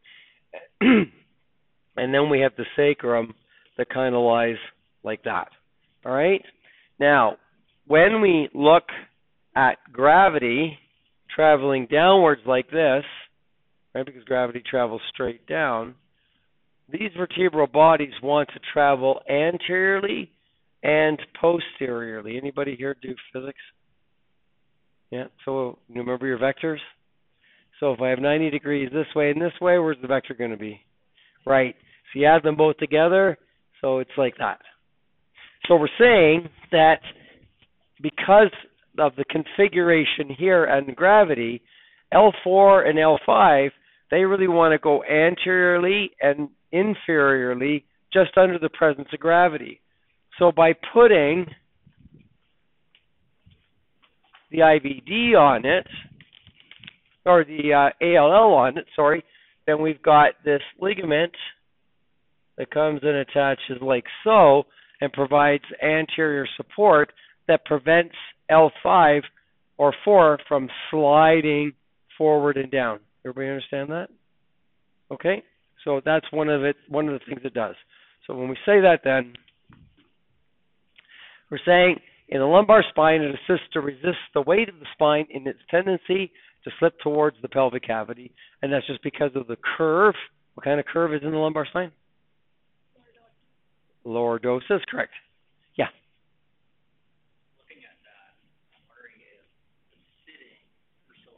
And then we have the sacrum that kind of lies like that. All right? Now, when we look at gravity traveling downwards like this, right, because gravity travels straight down, these vertebral bodies want to travel anteriorly and posteriorly. Anybody here do physics? Yeah, so you remember your vectors? So if I have ninety degrees this way and this way, where's the vector going to be? Right. So you add them both together, so it's like that. So we're saying that because of the configuration here and gravity, L four and L five, they really want to go anteriorly and inferiorly just under the presence of gravity. So by putting the I V D on it, or the uh, A L L on it, sorry, then we've got this ligament that comes and attaches like so and provides anterior support that prevents L five or four from sliding forward and down. Everybody understand that? Okay? So that's one of it, one of the things it does. So when we say that, then we're saying in the lumbar spine, it assists to resist the weight of the spine in its tendency to slip towards the pelvic cavity, and that's just because of the curve. What kind of curve is in the lumbar spine? Lordosis, correct. Yeah. Looking at that, I'm wondering if sitting for so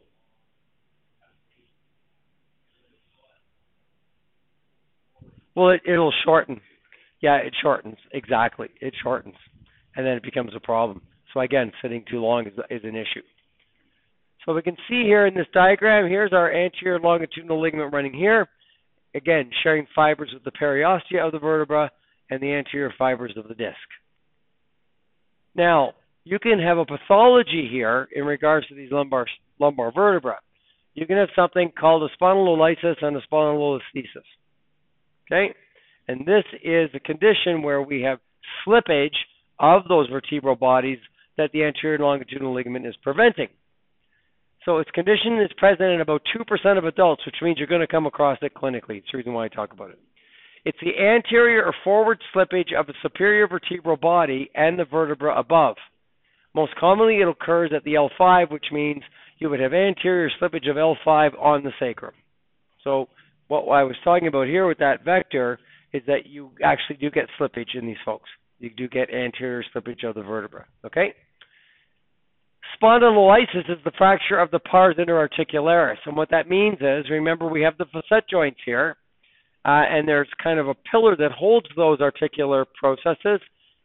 long. Well, it, it'll shorten. Yeah, it shortens. Exactly. It shortens. And then it becomes a problem. So again, sitting too long is, is an issue. So we can see here in this diagram, here's our anterior longitudinal ligament running here. Again, sharing fibers with the periostea of the vertebra and the anterior fibers of the disc. Now, you can have a pathology here in regards to these lumbar lumbar vertebrae. You can have something called a spondylolysis and a spondylolisthesis. Okay? And this is a condition where we have slippage of those vertebral bodies that the anterior longitudinal ligament is preventing. So its condition is present in about two percent of adults, which means you're going to come across it clinically. It's the reason why I talk about it. It's the anterior or forward slippage of the superior vertebral body and the vertebra above. Most commonly, it occurs at the L five, which means you would have anterior slippage of L five on the sacrum. So what I was talking about here with that vector is that you actually do get slippage in these folks. You do get anterior slippage of the vertebra. Okay? Spondylolysis is the fracture of the pars interarticularis. And what that means is, remember, we have the facet joints here, uh, and there's kind of a pillar that holds those articular processes.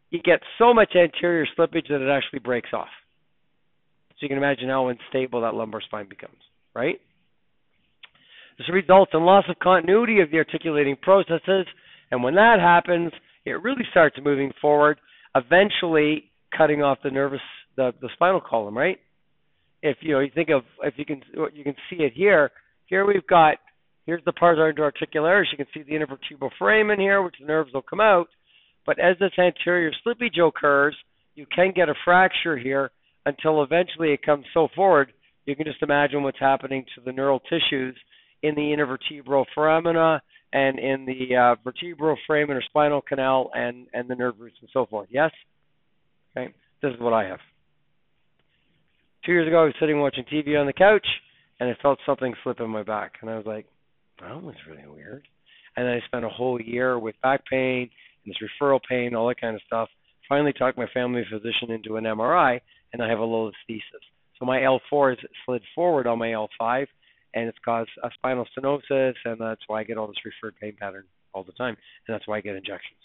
you get so much anterior slippage that it actually breaks off. So you can imagine how unstable that lumbar spine becomes, right? This results in loss of continuity of the articulating processes, and when that happens, it really starts moving forward, eventually cutting off the nervous, the, the spinal column, right? If you know, you think of, if you can, you can see it here. Here we've got, here's the pars articularis. You can see the intervertebral foramen here, which the nerves will come out. But as this anterior slippage occurs, you can get a fracture here until eventually it comes so forward, you can just imagine what's happening to the neural tissues in the intervertebral foramina and in the uh, vertebral foramen or spinal canal and, and the nerve roots and so forth. Yes? Okay. This is what I have. Two years ago, I was sitting watching T V on the couch, and I felt something slip in my back. And I was like, that was really weird. And then I spent a whole year with back pain, and this referral pain, all that kind of stuff. Finally talked my family physician into an M R I, and I have a loliesthesis. So my L four has slid forward on my L five, and it's caused a spinal stenosis, and that's why I get all this referred pain pattern all the time, and that's why I get injections.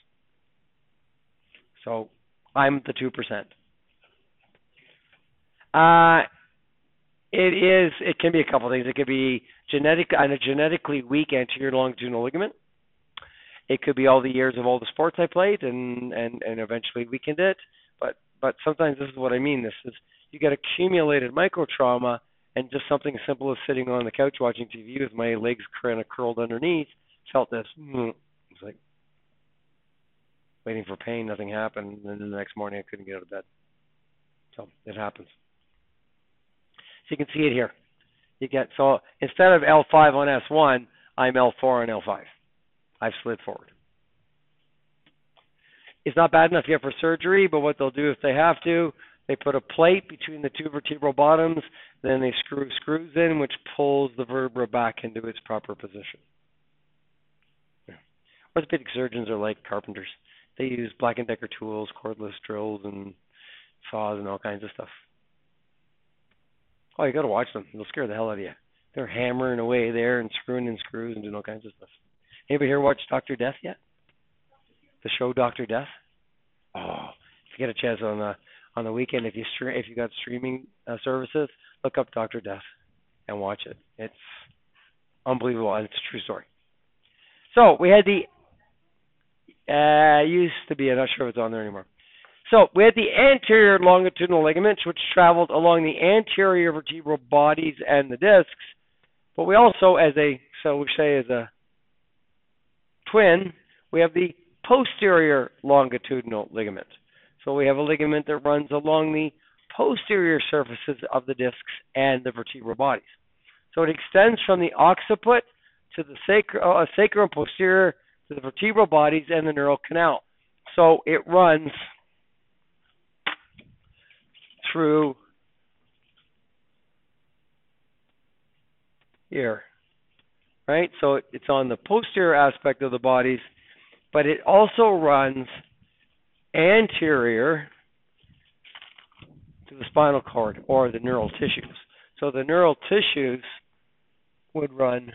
So I'm the two percent. Uh, it is, it can be a couple things. It could be genetic, on a genetically weak anterior longitudinal ligament. It could be all the years of all the sports I played and, and, and eventually weakened it. But but sometimes this is what I mean. This is, you get accumulated microtrauma, and just something as simple as sitting on the couch watching T V with my legs kind of curled underneath, felt this. It's like waiting for pain, nothing happened, and then the next morning I couldn't get out of bed. So it happens. So you can see it here. You get, so instead of L five on S one, I'm L four on L five. I've slid forward. It's not bad enough yet for surgery, but what they'll do if they have to, they put a plate between the two vertebral bottoms, then they screw screws in, which pulls the vertebra back into its proper position. Yeah. Orthopedic surgeons are like carpenters. They use Black and Decker tools, cordless drills, and saws, and all kinds of stuff. Oh, you got to watch them. They'll scare the hell out of you. They're hammering away there and screwing in screws and doing all kinds of stuff. Anybody here watch Doctor Death yet? The show Doctor Death? Oh, if you get a chance on the on the weekend, if you stre- if you got streaming uh, services, look up Doctor Death and watch it. It's unbelievable, and it's a true story. So we had the uh, used to be. I'm not sure if it's on there anymore. So we had the anterior longitudinal ligaments, which traveled along the anterior vertebral bodies and the discs. But we also, as a so we say as a twin, we have the posterior longitudinal ligament. So we have a ligament that runs along the posterior surfaces of the discs and the vertebral bodies. So it extends from the occiput to the sacrum, uh, sacrum posterior to the vertebral bodies and the neural canal. So it runs through here, right? So it, it's on the posterior aspect of the bodies, but it also runs anterior to the spinal cord or the neural tissues. So the neural tissues would run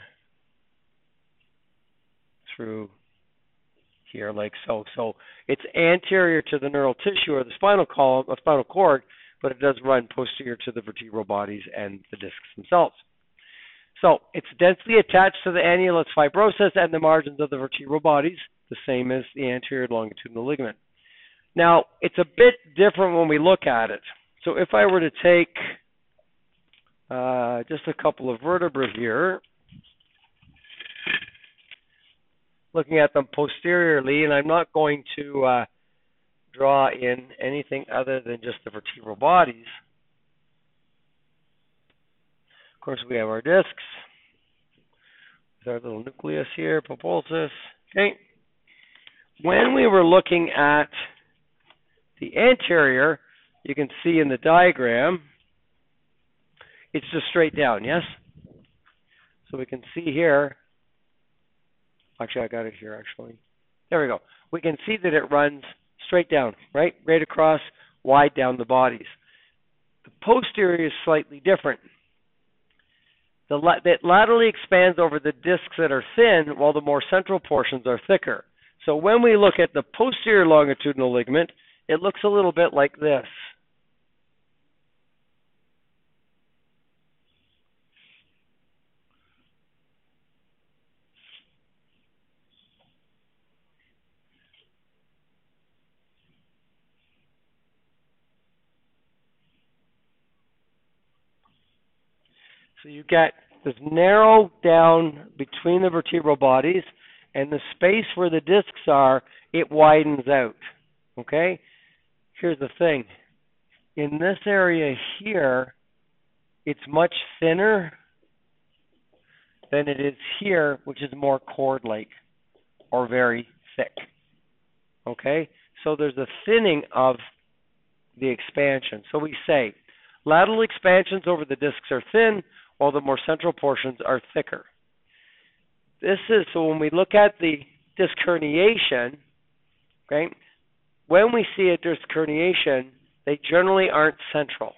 through here like so. So it's anterior to the neural tissue or the spinal column, the spinal cord, but it does run posterior to the vertebral bodies and the discs themselves. So it's densely attached to the annulus fibrosus and the margins of the vertebral bodies, the same as the anterior longitudinal ligament. Now, it's a bit different when we look at it. So if I were to take uh, just a couple of vertebrae here, looking at them posteriorly, and I'm not going to uh, draw in anything other than just the vertebral bodies. Of course, we have our discs. There's our little nucleus here, propulsus. Okay. When we were looking at the anterior, you can see in the diagram, it's just straight down, yes? So we can see here, actually I got it here actually. There we go. We can see that it runs straight down, right? Right across, wide down the bodies. The posterior is slightly different. The la- it laterally expands over the discs that are thin, while the more central portions are thicker. So when we look at the posterior longitudinal ligament, it looks a little bit like this. So you get this narrow down between the vertebral bodies, and the space where the discs are, it widens out. Okay? Here's the thing. In this area here, it's much thinner than it is here, which is more cord-like or very thick. Okay? So there's a thinning of the expansion. So we say lateral expansions over the discs are thin, while the more central portions are thicker. This is, so when we look at the disc herniation, okay, when we see a disc herniation, they generally aren't central.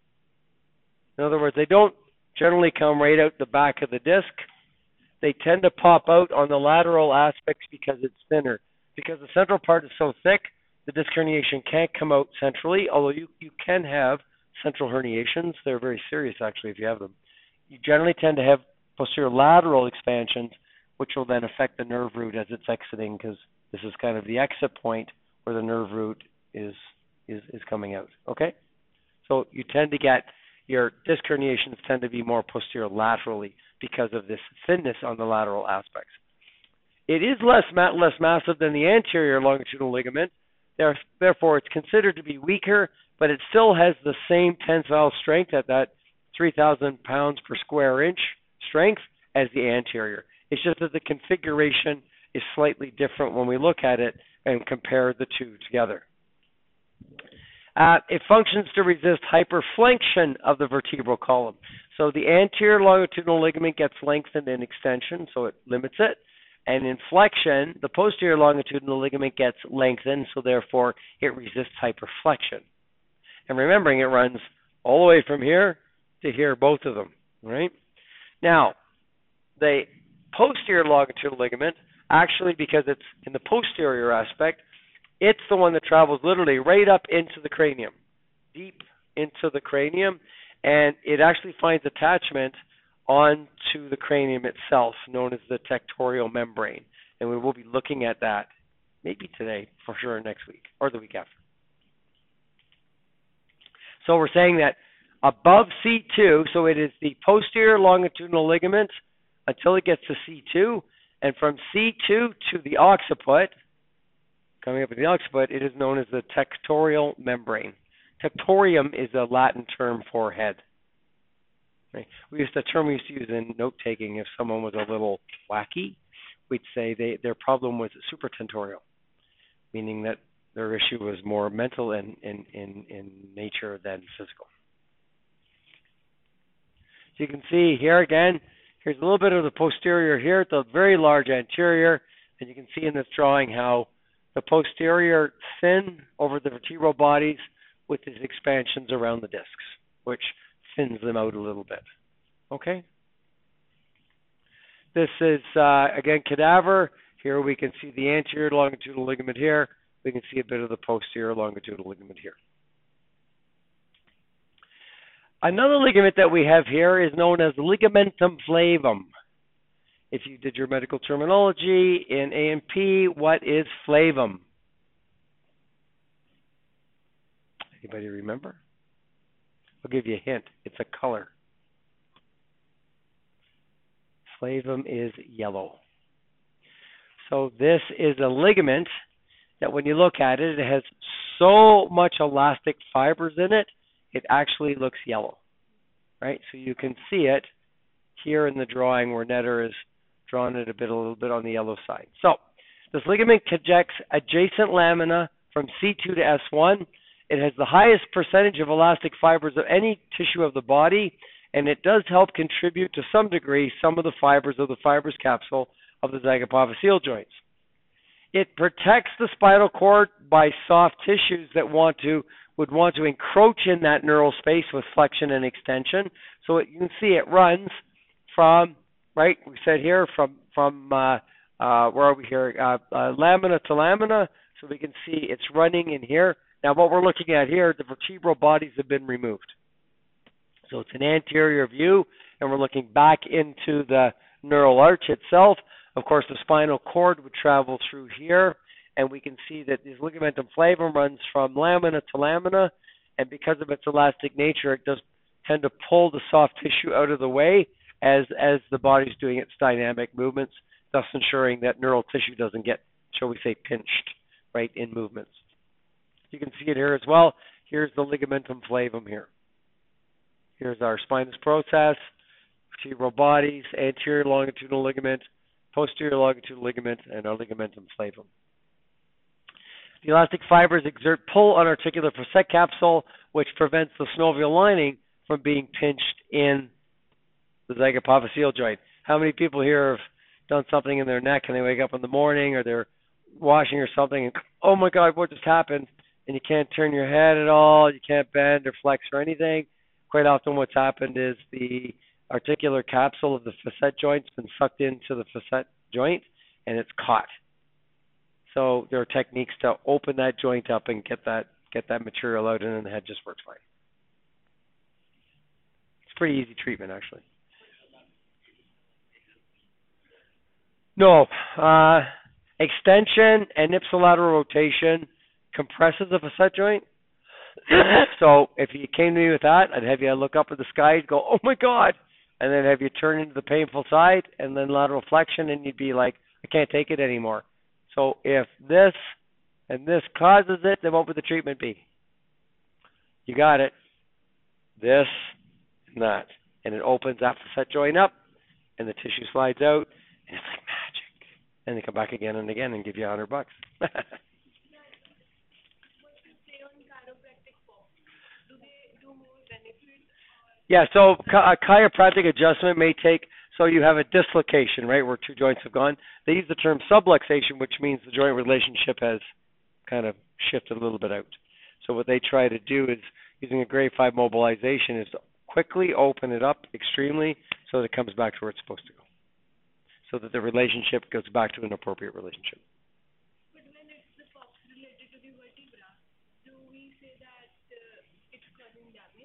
In other words, they don't generally come right out the back of the disc. They tend to pop out on the lateral aspects because it's thinner. Because the central part is so thick, the disc herniation can't come out centrally, although you, you can have central herniations. They're very serious, actually, if you have them. You generally tend to have posterior lateral expansions, which will then affect the nerve root as it's exiting, because this is kind of the exit point where the nerve root is, is, is coming out. Okay? So you tend to get, your disc herniations tend to be more posterior laterally because of this thinness on the lateral aspects. It is less, ma- less massive than the anterior longitudinal ligament. There, therefore, it's considered to be weaker, but it still has the same tensile strength at that three thousand pounds per square inch strength as the anterior. It's just that the configuration is slightly different when we look at it and compare the two together. Uh, it functions to resist hyperflexion of the vertebral column. So the anterior longitudinal ligament gets lengthened in extension, so it limits it. And in flexion, the posterior longitudinal ligament gets lengthened, so therefore it resists hyperflexion. And remembering, it runs all the way from here to here, both of them, right? Now, the posterior longitudinal ligament, actually, because it's in the posterior aspect, it's the one that travels literally right up into the cranium, deep into the cranium, and it actually finds attachment onto the cranium itself, known as the tectorial membrane. And we will be looking at that maybe today, for sure next week, or the week after. So we're saying that above C two, so it is the posterior longitudinal ligament until it gets to C two, and from C two to the occiput, coming up at the occiput, it is known as the tectorial membrane. Tectorium is a Latin term for head. Right? We used a term we used to use in note-taking. If someone was a little wacky, we'd say they, their problem was supratentorial, meaning that their issue was more mental in, in, in, in nature than physical. So you can see here again, here's a little bit of the posterior here, the very large anterior, and you can see in this drawing how the posterior thin over the vertebral bodies with these expansions around the discs, which thins them out a little bit. Okay? This is, uh, again, cadaver. Here we can see the anterior longitudinal ligament here. We can see a bit of the posterior longitudinal ligament here. Another ligament that we have here is known as ligamentum flavum. If you did your medical terminology in A and P, what is flavum? Anybody remember? I'll give you a hint. It's a color. Flavum is yellow. So this is a ligament that when you look at it, it has so much elastic fibers in it, it actually looks yellow, right? So you can see it here in the drawing where Netter has drawn it a bit, a little bit on the yellow side. So this ligament connects adjacent lamina from C two to S one. It has the highest percentage of elastic fibers of any tissue of the body, and it does help contribute to some degree some of the fibers of the fibrous capsule of the zygapophyseal joints. It protects the spinal cord by soft tissues that want to would want to encroach in that neural space with flexion and extension. So it, you can see it runs from, right, we said here, from, from uh, uh, where are we here, uh, uh, lamina to lamina. So we can see it's running in here Now, what we're looking at here, the vertebral bodies have been removed. So it's an anterior view, and we're looking back into the neural arch itself. Of course, the spinal cord would travel through here, and we can see that this ligamentum flavum runs from lamina to lamina, and because of its elastic nature, it does tend to pull the soft tissue out of the way as as the body's doing its dynamic movements, thus ensuring that neural tissue doesn't get, shall we say, pinched, right, in movements. You can see it here as well. Here's the ligamentum flavum here. Here's our spinous process, vertebral bodies, anterior longitudinal ligament, posterior longitudinal ligament, and our ligamentum flavum. The elastic fibers exert pull on articular facet capsule, which prevents the synovial lining from being pinched in the zygapophyseal joint. How many people here have done something in their neck and they wake up in the morning or they're washing or something and, oh my God, what just happened? And you can't turn your head at all, you can't bend or flex or anything. Quite often what's happened is the articular capsule of the facet joint's been sucked into the facet joint and it's caught. So there are techniques to open that joint up and get that get that material out, and then the head just works fine. It's pretty easy treatment, actually. No. Uh, extension and ipsilateral rotation compresses the facet joint. So if you came to me with that, I'd have you look up at the sky and go, oh my God, and then have you turn into the painful side and then lateral flexion, and you'd be like, I can't take it anymore. So if this and this causes it, then what would the treatment be? You got it. This and that. And it opens that facet joint up, and the tissue slides out, and it's like magic. And they come back again and again and give you a hundred bucks. Yeah, so a chiropractic adjustment may take, so you have a dislocation, right, where two joints have gone. They use the term subluxation, which means the joint relationship has kind of shifted a little bit out. So what they try to do is, using a grade five mobilization, is to quickly open it up extremely so that it comes back to where it's supposed to go, so that the relationship goes back to an appropriate relationship. But when it's the fox related to the vertebra, do we say that uh, it's causing damage?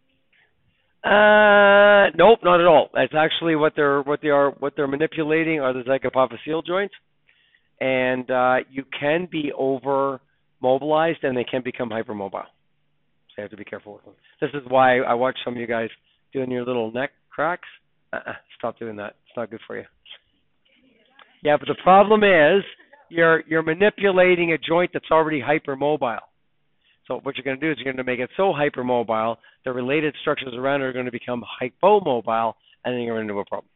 Uh, nope, not at all. That's actually what they're what they are what they're manipulating are the zygapophyseal joints, and uh, you can be over mobilized and they can become hypermobile. So you have to be careful with them. This is why I watch some of you guys doing your little neck cracks. Uh-uh, stop doing that. It's not good for you. Yeah, but the problem is you're you're manipulating a joint that's already hypermobile. So what you're going to do is you're going to make it so hypermobile, the related structures around it are going to become hypomobile, and then you're into a problem.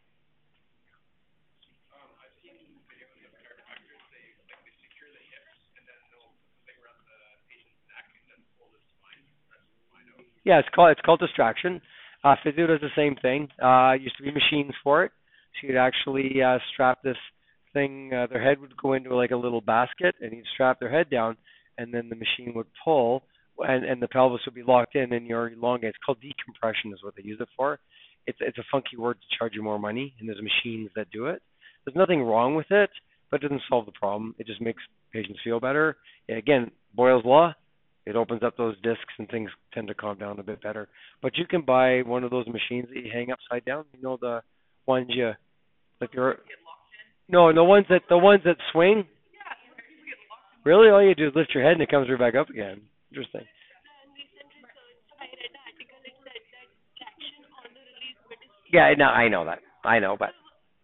Um, I've seen videos of chiropractors, they like they secure the hips and then they'll put something around the patient's neck and then pull the spine, press the spine out. Yeah, it's called it's called distraction. Uh, physio does the same thing. Uh, used to be machines for it. So you'd actually uh, strap this thing. Uh, their head would go into like a little basket, and you'd strap their head down, and then the machine would pull, and, and the pelvis would be locked in, and you're elongated. It's called decompression is what they use it for. It's it's a funky word to charge you more money, and there's machines that do it. There's nothing wrong with it, but it doesn't solve the problem. It just makes patients feel better. And again, Boyle's Law, it opens up those discs, and things tend to calm down a bit better. But you can buy one of those machines that you hang upside down. You know the ones you, like your, no, the ones that the ones that swing. Really, all you do is lift your head and it comes right back up again. Interesting. Yeah, no, I know that. I know, but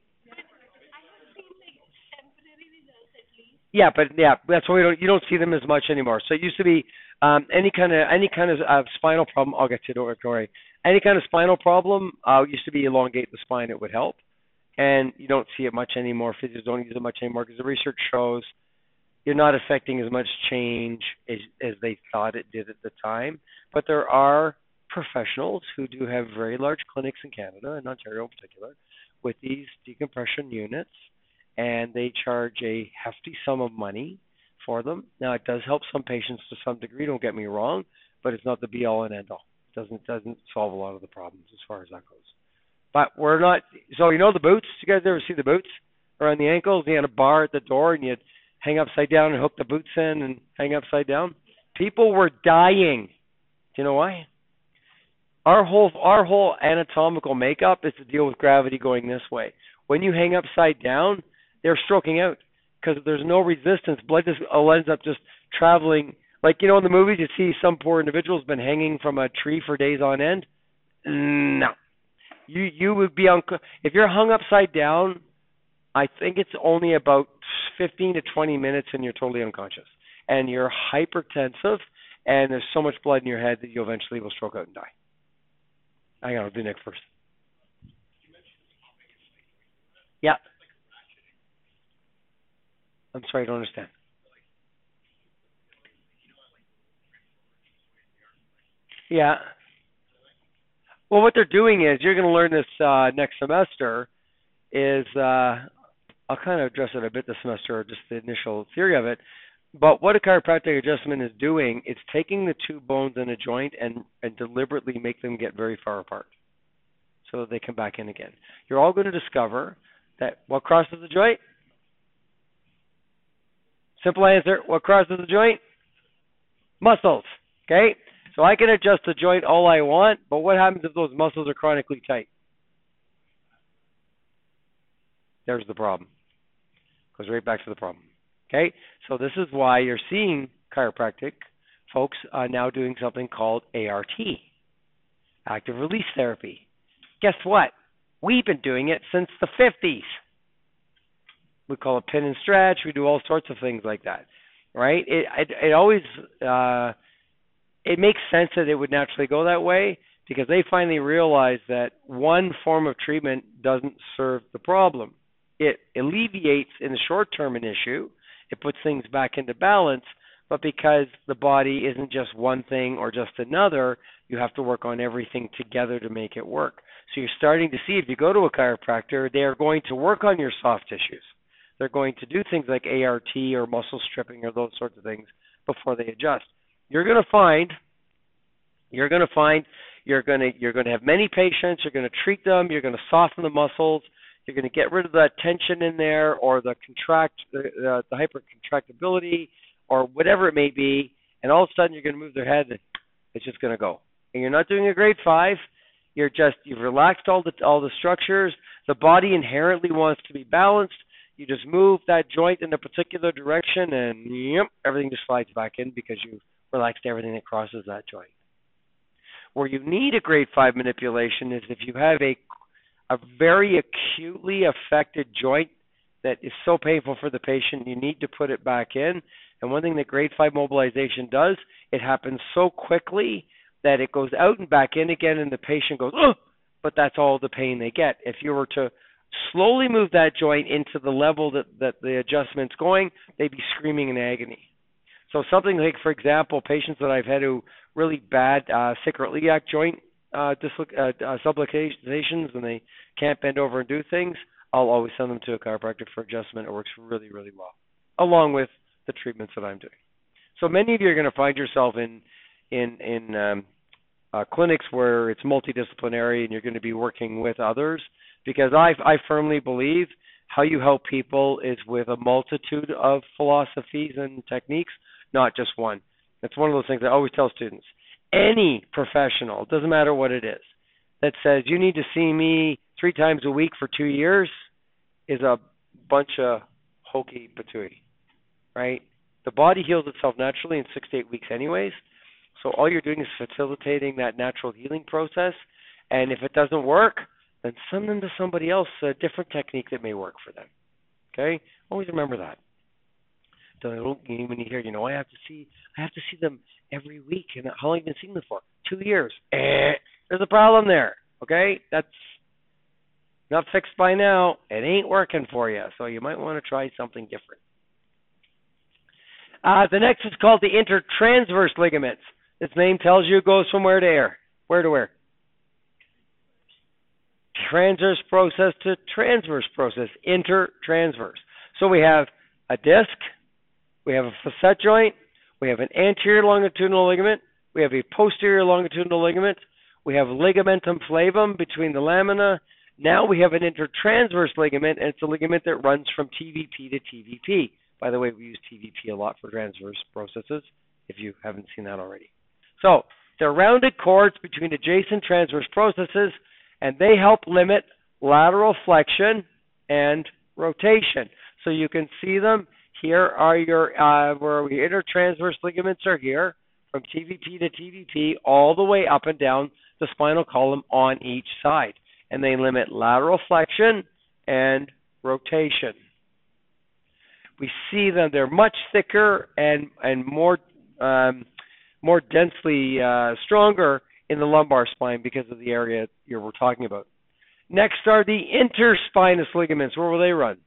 yeah, but yeah, that's why we don't. You don't see them as much anymore. So it used to be um, any kind of any kind of uh, spinal problem. I'll get to it, don't worry. Any kind of spinal problem uh, used to be elongate the spine. It would help, and you don't see it much anymore. Physios don't use it much anymore because the research shows you're not affecting as much change as, as they thought it did at the time. But there are professionals who do have very large clinics in Canada, in Ontario in particular, with these decompression units, and they charge a hefty sum of money for them. Now, it does help some patients to some degree, don't get me wrong, but it's not the be-all and end-all. It doesn't, doesn't solve a lot of the problems as far as that goes. But we're not – so you know the boots? You guys ever see the boots around the ankles? You had a bar at the door, and you'd hang upside down and hook the boots in and hang upside down. People were dying. Do you know why? Our whole our whole anatomical makeup is to deal with gravity going this way. When you hang upside down, they're stroking out because there's no resistance. Blood just ends up just traveling. Like, you know, in the movies, you see some poor individual's been hanging from a tree for days on end. No. You you would be on, if you're hung upside down, I think it's only about fifteen to twenty minutes and you're totally unconscious. And you're hypertensive and there's so much blood in your head that you eventually will stroke out and die. Hang on, I'll do Nick first. Yeah. I'm sorry, I don't understand. Yeah. Well, what they're doing is, you're going to learn this uh, next semester, is, uh, I'll kind of address it a bit this semester, or just the initial theory of it, but what a chiropractic adjustment is doing, it's taking the two bones in a joint and, and deliberately make them get very far apart so that they come back in again. You're all going to discover that what crosses the joint? Simple answer, what crosses the joint? Muscles, okay? So I can adjust the joint all I want, but what happens if those muscles are chronically tight? There's the problem. Goes right back to the problem. Okay? So this is why you're seeing chiropractic folks uh, now doing something called A R T, active release therapy. Guess what? We've been doing it since the fifties. We call it pin and stretch. We do all sorts of things like that, right? It it, it always uh, it makes sense that it would naturally go that way because they finally realized that one form of treatment doesn't serve the problem. It alleviates in the short term an issue. It puts things back into balance, but because the body isn't just one thing or just another, you have to work on everything together to make it work. So you're starting to see, if you go to a chiropractor, they are going to work on your soft tissues. They're going to do things like A R T or muscle stripping or those sorts of things before they adjust. You're going to find, you're going to find, you're going to you're going to have many patients. You're going to treat them. You're going to soften the muscles. You're going to get rid of that tension in there, or the contract, the, uh, the hypercontractibility, or whatever it may be. And all of a sudden, you're going to move their head. And it's just going to go. And you're not doing a grade five. You're just you've relaxed all the all the structures. The body inherently wants to be balanced. You just move that joint in a particular direction, and yep, everything just slides back in because you've relaxed everything that crosses that joint. Where you need a grade five manipulation is if you have a a very acutely affected joint that is so painful for the patient, you need to put it back in. And one thing that grade five mobilization does, it happens so quickly that it goes out and back in again, and the patient goes, oh, but that's all the pain they get. If you were to slowly move that joint into the level that, that the adjustment's going, they'd be screaming in agony. So something like, for example, patients that I've had who really bad uh, sacroiliac joint uh, disloc- uh, uh, subluxations and they can't bend over and do things, I'll always send them to a chiropractor for adjustment. It works really, really well, along with the treatments that I'm doing. So many of you are going to find yourself in in in um, uh, clinics where it's multidisciplinary and you're going to be working with others, because I I firmly believe how you help people is with a multitude of philosophies and techniques, not just one. It's one of those things I always tell students. Any professional, it doesn't matter what it is, that says you need to see me three times a week for two years is a bunch of hokey patooey, right? The body heals itself naturally in six to eight weeks anyways. So all you're doing is facilitating that natural healing process. And if it doesn't work, then send them to somebody else, a different technique that may work for them. Okay? Always remember that. Don't, when you hear, you know, I have to see, I have to see them every week. And how long have you been seeing them for? Two years. Eh, there's a problem there. Okay? That's not fixed by now. It ain't working for you. So you might want to try something different. Uh, the next is called the intertransverse ligaments. Its name tells you it goes from where to where? Where to where? Transverse process to transverse process. Intertransverse. So we have a disc. We have a facet joint. We have an anterior longitudinal ligament. We have a posterior longitudinal ligament. We have ligamentum flavum between the lamina. Now we have an intertransverse ligament, and it's a ligament that runs from T V P to T V P. By the way, we use T V P a lot for transverse processes. if you haven't seen that already. So they're rounded cords between adjacent transverse processes, and they help limit lateral flexion and rotation. So you can see them. Here are your, uh, where your intertransverse ligaments are here, from T V P to T V P, all the way up and down the spinal column on each side. And they limit lateral flexion and rotation. We see them, they're much thicker and, and more, um, more densely uh, stronger in the lumbar spine because of the area here we're talking about. Next are the interspinous ligaments. Where will they run?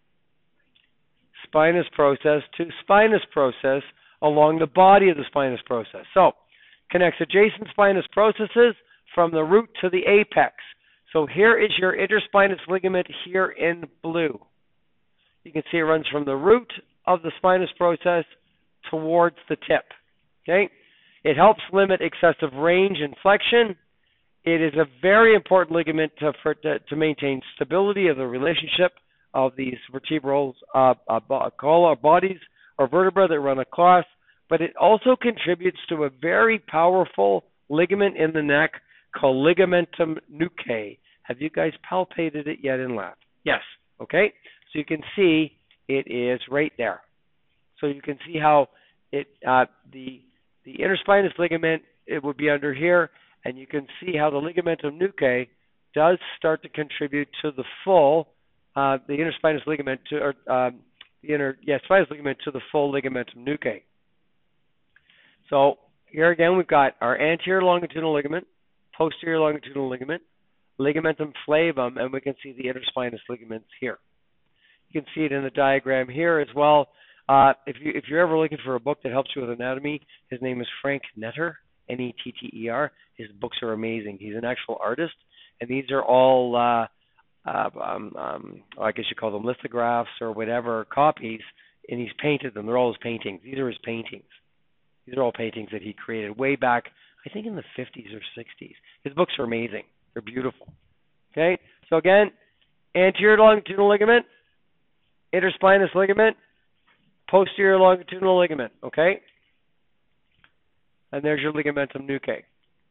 Spinous process to spinous process along the body of the spinous process. So, connects adjacent spinous processes from the root to the apex. So here is your interspinous ligament here in blue. You can see it runs from the root of the spinous process towards the tip. Okay? It helps limit excessive range and flexion. It is a very important ligament to, for, to, to maintain stability of the relationship of these vertebral uh, uh, collar bodies or vertebra that run across, but it also contributes to a very powerful ligament in the neck called ligamentum nuchae. Have you guys palpated it yet in lab? Yes. Okay. So you can see it is right there. So you can see how it uh, the the interspinous ligament, it would be under here, and you can see how the ligamentum nuchae does start to contribute to the full uh, the interspinous ligament to or um, the inner yeah spinous ligament to the full ligamentum nuchae. So here again we've got our anterior longitudinal ligament, posterior longitudinal ligament, ligamentum flavum, and we can see the interspinous ligaments here. You can see it in the diagram here as well. Uh, if, you, if you're ever looking for a book that helps you with anatomy, his name is Frank Netter, N E T T E R. His books are amazing. He's an actual artist, and these are all, uh, uh, um, um, I guess you call them lithographs or whatever, copies, and he's painted them. They're all his paintings. These are his paintings. These are all paintings that he created way back, I think in the fifties or sixties. His books are amazing. They're beautiful. Okay, so again, anterior longitudinal ligament, interspinous ligament, posterior longitudinal ligament, okay? And there's your ligamentum nuchae.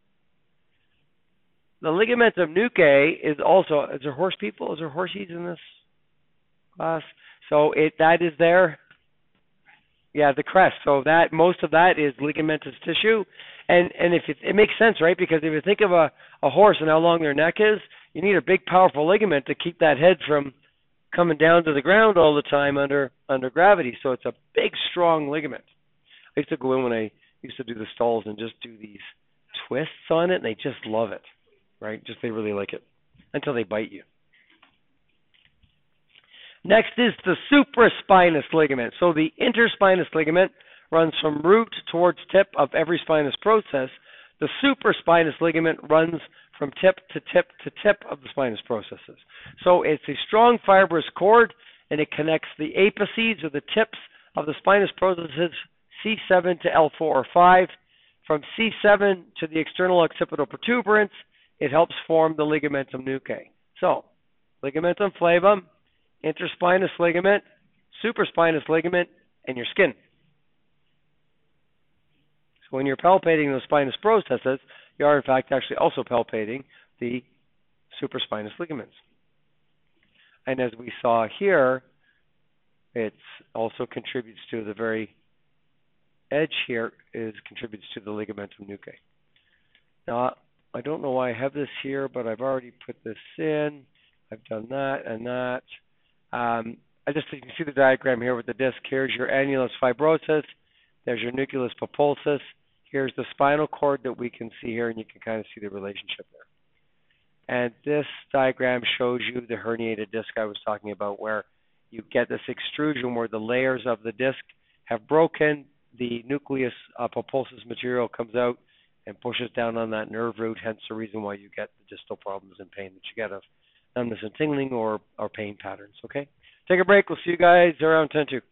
The ligamentum nuchae is also, is there horse people? Is there horsies in this class? So it that is there. Yeah, the crest. So that most of that is ligamentous tissue. And and if it, it makes sense, right? Because if you think of a, a horse and how long their neck is, you need a big, powerful ligament to keep that head from coming down to the ground all the time under under gravity. So it's a big, strong ligament. I used to go in when I used to do the stalls and just do these twists on it, and they just love it, right? Just they really like it until they bite you. Next is the supraspinous ligament. So the interspinous ligament runs from root towards tip of every spinous process. The supraspinous ligament runs from tip to tip to tip of the spinous processes. So it's a strong fibrous cord, and it connects the apices or the tips of the spinous processes C seven to L four or five. From C seven to the external occipital protuberance, it helps form the ligamentum nuchae. So, ligamentum flavum, interspinous ligament, supraspinous ligament, and your skin. So when you're palpating those spinous processes, you are in fact actually also palpating the supraspinous ligaments. And as we saw here, it also contributes to the very edge here is contributes to the ligamentum nuchae. Now, I don't know why I have this here, but I've already put this in. I've done that and that. Um, I just you can see the diagram here with the disc. Here's your annulus fibrosus. There's your nucleus pulposus. Here's the spinal cord that we can see here, and you can kind of see the relationship there. And this diagram shows you the herniated disc I was talking about, where you get this extrusion where the layers of the disc have broken, the nucleus uh, pulposus material comes out and pushes down on that nerve root, hence the reason why you get the distal problems and pain that you get of numbness and tingling or, or pain patterns, okay? Take a break. We'll see you guys around ten to.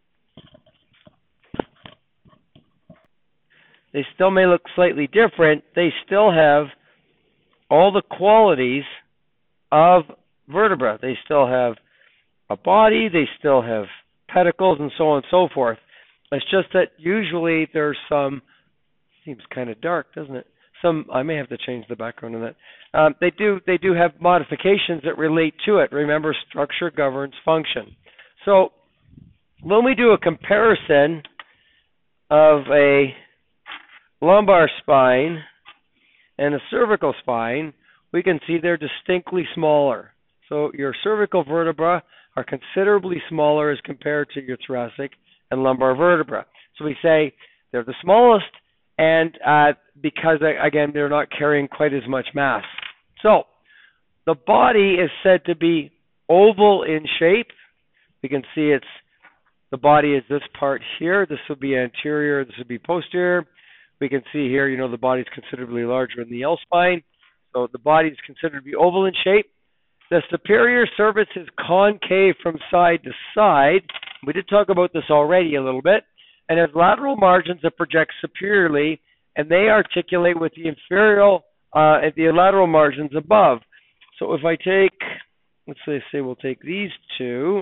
They still may look slightly different. They still have all the qualities of vertebra. They still have a body. They still have pedicles and so on and so forth. It's just that usually there's some Seems kind of dark, doesn't it? Some I may have to change the background on that. Um, they do they do have modifications that relate to it. Remember, structure governs function. So when we do a comparison of a lumbar spine and a cervical spine, we can see they're distinctly smaller. So your cervical vertebra are considerably smaller as compared to your thoracic and lumbar vertebra. So we say they're the smallest, and uh, because, again, they're not carrying quite as much mass. So the body is said to be oval in shape. We can see it's the body is this part here. This will be anterior. This will be posterior. We can see here, you know, the body is considerably larger in the L spine. So the body is considered to be oval in shape. The superior cervix is concave from side to side. We did talk about this already a little bit. And has lateral margins that project superiorly, and they articulate with the inferior uh, and the lateral margins above. So if I take, let's say, say we'll take these two,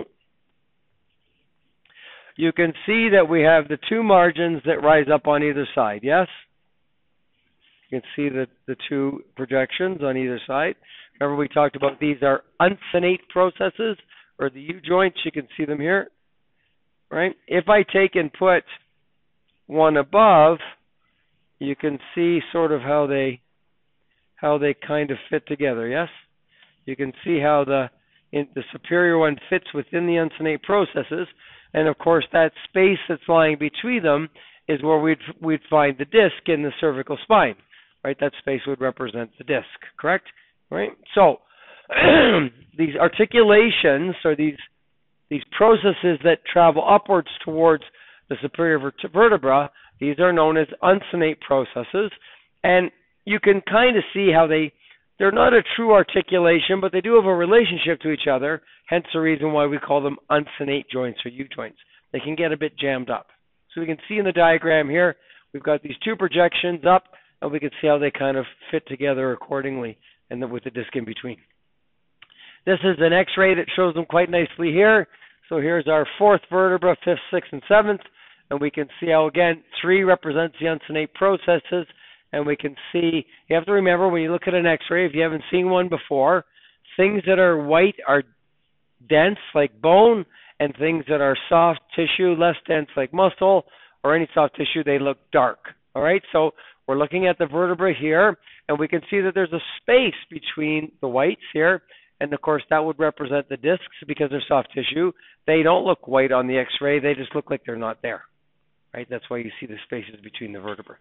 you can see that we have the two margins that rise up on either side, yes? You can see the, the two projections on either side. Remember we talked about these are uncinate processes, or the U-joints, you can see them here. Right? If I take and put one above, you can see sort of how they how they kind of fit together. Yes, you can see how the in, the superior one fits within the uncinate processes, and of course that space that's lying between them is where we'd we'd find the disc in the cervical spine. Right? That space would represent the disc. Correct? Right? So these articulations or these These processes that travel upwards towards the superior vert- vertebra, these are known as uncinate processes. And you can kind of see how they, they're not a true articulation, but they do have a relationship to each other, hence the reason why we call them uncinate joints or U-joints. They can get a bit jammed up. So we can see in the diagram here, we've got these two projections up, and we can see how they kind of fit together accordingly, and then with the disc in between. This is an X-ray that shows them quite nicely here. So here's our fourth vertebra, fifth, sixth, and seventh. And we can see how, again, three represents the uncinate processes. And we can see, you have to remember when you look at an X-ray, if you haven't seen one before, things that are white are dense, like bone, and things that are soft tissue, less dense, like muscle, or any soft tissue, they look dark. All right? So we're looking at the vertebra here, and we can see that there's a space between the whites here. And, of course, that would represent the discs because they're soft tissue. They don't look white on the X-ray. They just look like they're not there. Right? That's why you see the spaces between the vertebrae.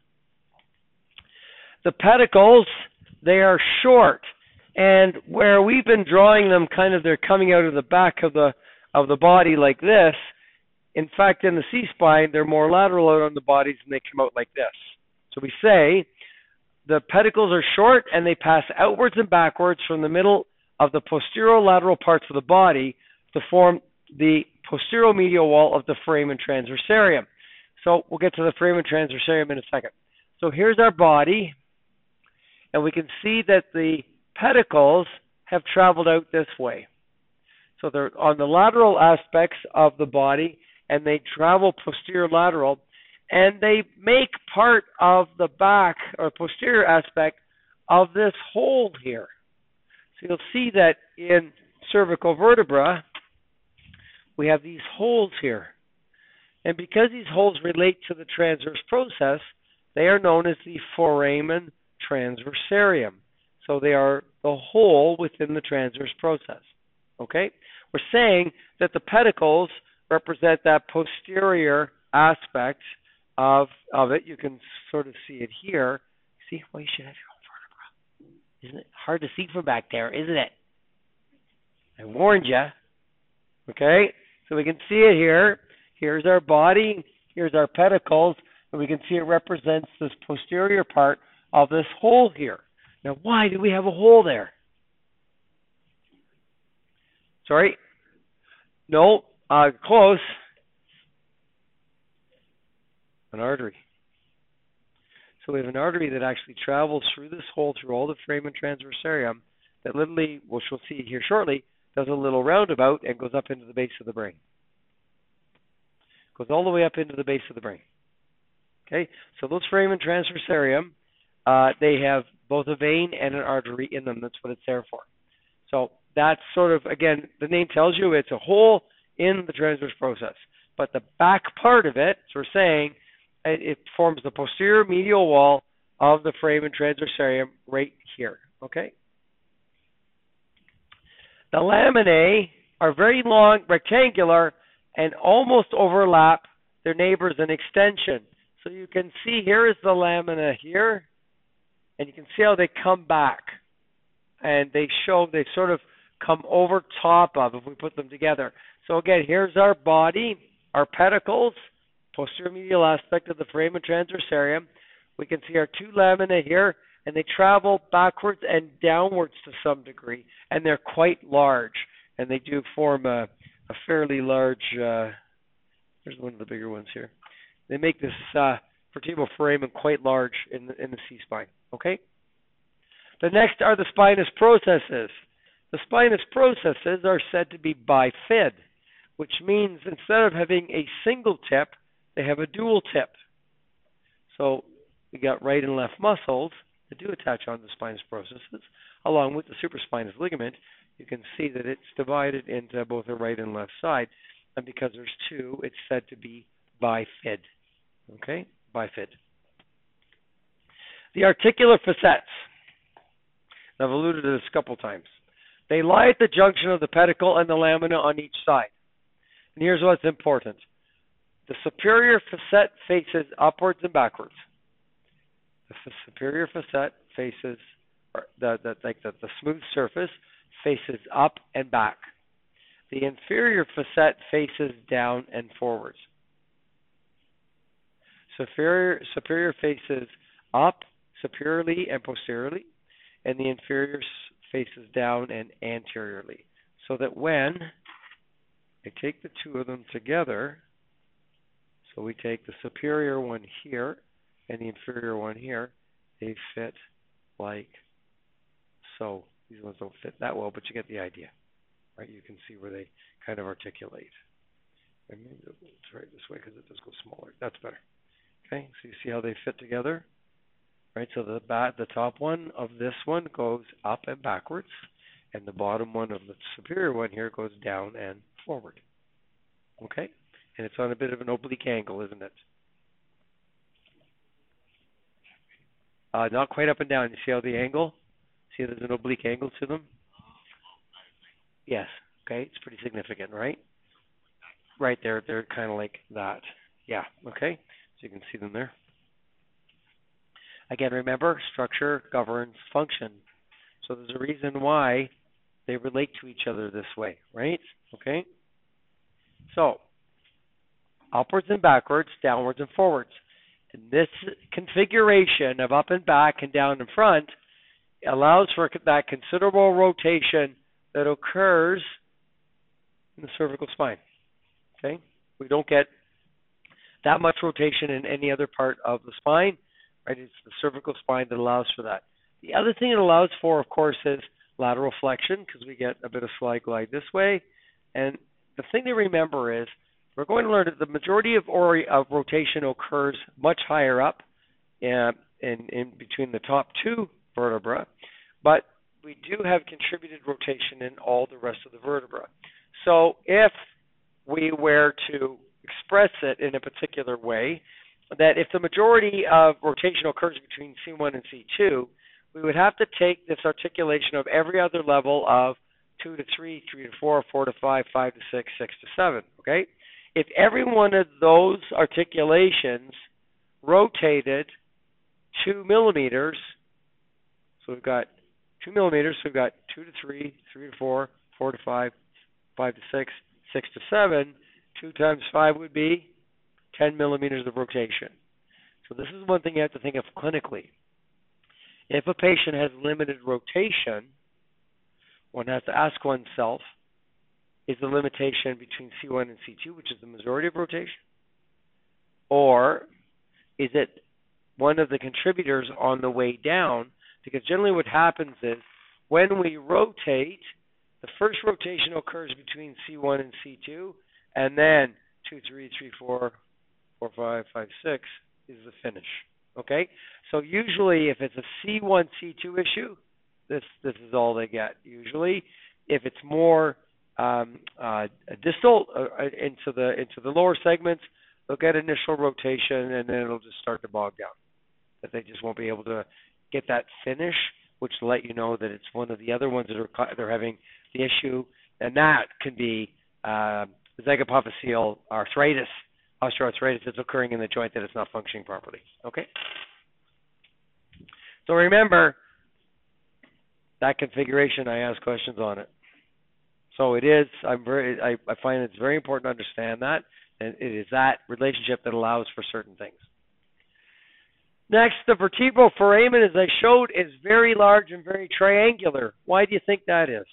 The pedicles, they are short. And where we've been drawing them, kind of they're coming out of the back of the of the body like this. In fact, in the C-spine, they're more lateral out on the bodies and they come out like this. So we say the pedicles are short and they pass outwards and backwards from the middle of the posterolateral parts of the body to form the posteromedial wall of the foramen transversarium. So we'll get to the foramen transversarium in a second. So here's our body, and we can see that the pedicles have traveled out this way. So they're on the lateral aspects of the body, and they travel posterior lateral, and they make part of the back or posterior aspect of this hole here. So you'll see that in cervical vertebra, we have these holes here. And because these holes relate to the transverse process, they are known as the foramen transversarium. So they are the hole within the transverse process. Okay? We're saying that the pedicles represent that posterior aspect of, of it. You can sort of see it here. See, well, you should have your own vertebra. Isn't it hard to see from back there, isn't it? I warned you. Okay? So we can see it here. Here's our body. Here's our pedicles. And we can see it represents this posterior part of this hole here. Now, why do we have a hole there? Sorry? No, uh, close. An artery. So we have an artery that actually travels through this hole, through all the foramen transversarium, that literally, which we'll see here shortly, does a little roundabout and goes up into the base of the brain. Goes all the way up into the base of the brain. Okay, so those foramen transverse serium, uh, they have both a vein and an artery in them. That's what it's there for. So that's sort of, again, the name tells you it's a hole in the transverse process. But the back part of it, so we're saying, it, it forms the posterior medial wall of the foramen transverse serium right here. Okay. The laminae are very long, rectangular, and almost overlap their neighbors in extension. So you can see here is the lamina here, and you can see how they come back. And they show, they sort of come over top of if we put them together. So again, here's our body, our pedicles, posterior medial aspect of the foramen transverse serium. We can see our two lamina here, and they travel backwards and downwards to some degree, and they're quite large, and they do form a, a fairly large, uh, here's one of the bigger ones here. They make this uh, vertebral foramen quite large in the, in the C-spine, okay? The next are the spinous processes. The spinous processes are said to be bifid, which means instead of having a single tip, they have a dual tip. So we got right and left muscles that do attach on the spinous processes, along with the supraspinous ligament. You can see that it's divided into both the right and left side, and because there's two, it's said to be bifid. Okay, bifid. The articular facets. I've alluded to this a couple times. They lie at the junction of the pedicle and the lamina on each side. And here's what's important. The superior facet faces upwards and backwards. The f- superior facet faces, or the, the, like the, the smooth surface, faces up and back. The inferior facet faces down and forwards. Superior, superior faces up, superiorly and posteriorly, and the inferior faces down and anteriorly. So that when I take the two of them together, so we take the superior one here and the inferior one here, they fit like so. These ones don't fit that well, but you get the idea, right? You can see where they kind of articulate. And maybe let's try it this way because it does go smaller. That's better. Okay, so you see how they fit together, right? So the bat, the top one of this one goes up and backwards, and the bottom one of the superior one here goes down and forward. Okay, and it's on a bit of an oblique angle, isn't it? Uh, not quite up and down. You see how the angle? See, there's an oblique angle to them. Yes. Okay, it's pretty significant, right? Right there, they're kind of like that. Yeah. Okay. So you can see them there. Again, remember, structure governs function. So there's a reason why they relate to each other this way, right? Okay? So, upwards and backwards, downwards and forwards. And this configuration of up and back and down and front allows for that considerable rotation that occurs in the cervical spine. Okay? We don't get that much rotation in any other part of the spine, right? It's the cervical spine that allows for that. The other thing it allows for, of course, is lateral flexion, because we get a bit of slide glide this way. And the thing to remember is we're going to learn that the majority of, ori- of rotation occurs much higher up uh, in, in between the top two vertebrae, but we do have contributed rotation in all the rest of the vertebrae. So if we were to express it in a particular way, that if the majority of rotation occurs between C one and C two, we would have to take this articulation of every other level of two to three, three to four, four to five, five to six, six to seven, okay? If every one of those articulations rotated two millimeters, so we've got two millimeters, so we've got two to three, three to four, four to five, five to six, six to seven, two times five would be ten millimeters of rotation. So this is one thing you have to think of clinically. If a patient has limited rotation, one has to ask oneself, is the limitation between C one and C two, which is the majority of rotation? Or is it one of the contributors on the way down? Because generally what happens is when we rotate, the first rotation occurs between C one and C two, and then two, three, three, four, four, five, five, six, is the finish. Okay? So usually if it's a C one, C two issue, this this is all they get. Usually, if it's more um, uh, distal uh, into the into the lower segments, they'll get initial rotation, and then it'll just start to bog down. That they just won't be able to get that finish, which will let you know that it's one of the other ones that are they're having the issue, and that can be uh, zygapophyseal arthritis, osteoarthritis that's occurring in the joint that it's not functioning properly. Okay. So remember that configuration. I ask questions on it. So it is. I'm very. I, I find it's very important to understand that, and it is that relationship that allows for certain things. Next, the vertebral foramen, as I showed, is very large and very triangular. Why do you think that is?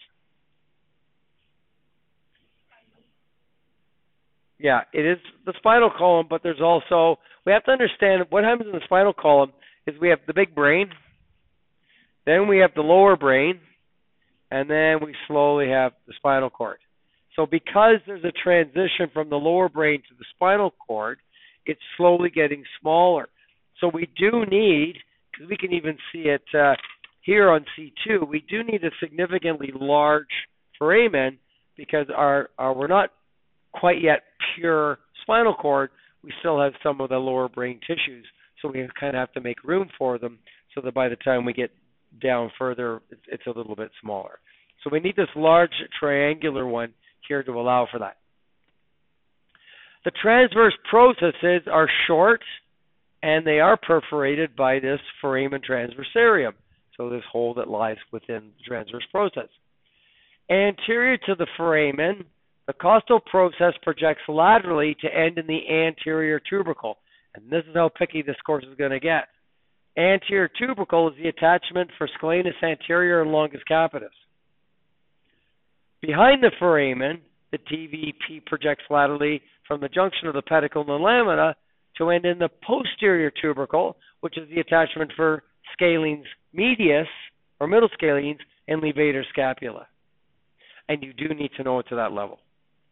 Yeah, it is the spinal column, but there's also, we have to understand what happens in the spinal column is we have the big brain, then we have the lower brain, and then we slowly have the spinal cord. So because there's a transition from the lower brain to the spinal cord, it's slowly getting smaller. So we do need, because we can even see it uh, here on C two, we do need a significantly large foramen because our, our we're not quite yet pure spinal cord. We still have some of the lower brain tissues, so we kind of have to make room for them so that by the time we get down further, it's, it's a little bit smaller. So we need this large triangular one here to allow for that. The transverse processes are short, and they are perforated by this foramen transversarium, so this hole that lies within the transverse process. Anterior to the foramen, the costal process projects laterally to end in the anterior tubercle, and this is how picky this course is going to get. Anterior tubercle is the attachment for scalenus anterior and longus capitis. Behind the foramen, the T V P projects laterally from the junction of the pedicle and the lamina to end in the posterior tubercle, which is the attachment for scalenes medius, or middle scalenes, and levator scapula. And you do need to know it to that level.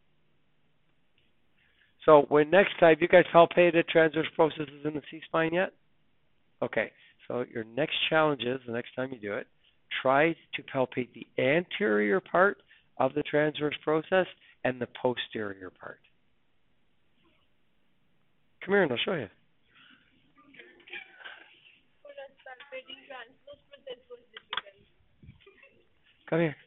So when next time, you guys palpated transverse processes in the C-spine yet? Okay, so your next challenge is, the next time you do it, try to palpate the anterior part of the transverse process and the posterior part. Come here and I'll show you. Come here.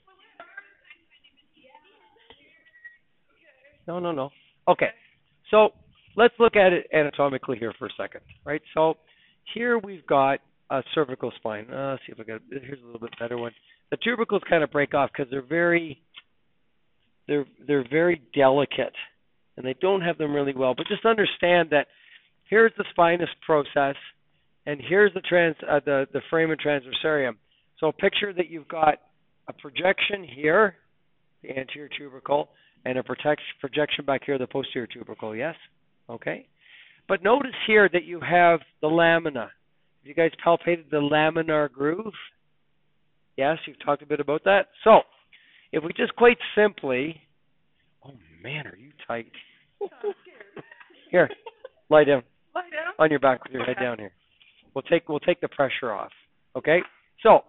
No, no, no. Okay. So let's look at it anatomically here for a second, right? So here we've got a cervical spine. Uh, let's see if I got. Here's a little bit better one. The tubercles kind of break off because they're very, they're they're very delicate, and they don't have them really well. But just understand that here's the spinous process, and here's the trans uh, the the foramen transversarium. So picture that you've got a projection here, the anterior tubercle, and a protect, projection back here, the posterior tubercle, yes? Okay. But notice here that you have the lamina. Have you guys palpated the laminar groove? Yes, you've talked a bit about that. So, if we just quite simply, oh man, are you tight? Here, lie down. Lie down? On your back with your head down here. We'll take, we'll take the pressure off. Okay? So,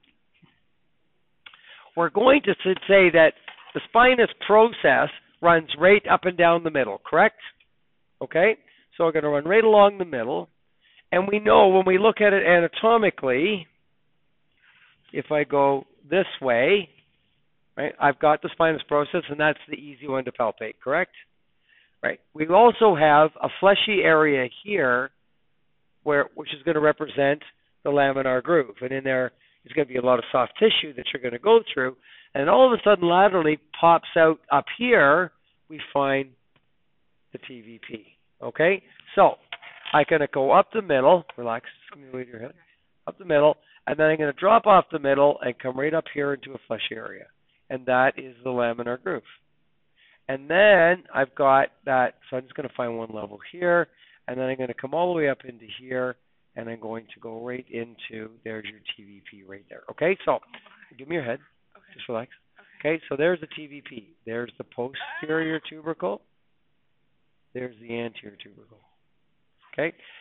we're going to say that the spinous process runs right up and down the middle, correct? Okay? So we're going to run right along the middle. And we know when we look at it anatomically, if I go this way, right, I've got the spinous process, and that's the easy one to palpate, correct? Right. We also have a fleshy area here, where which is going to represent the laminar groove. And in there is going to be a lot of soft tissue that you're going to go through. And all of a sudden, laterally pops out up here, we find the T V P. Okay? So, I'm going to go up the middle. Relax. Just give me a weight of your head. Up the middle. And then I'm going to drop off the middle and come right up here into a flesh area. And that is the laminar groove. And then I've got that. So, I'm just going to find one level here. And then I'm going to come all the way up into here. And I'm going to go right into, there's your T V P right there. Okay? So, give me your head. Just relax. Okay. Okay, so there's the T V P. There's the posterior tubercle. There's the anterior tubercle. Okay.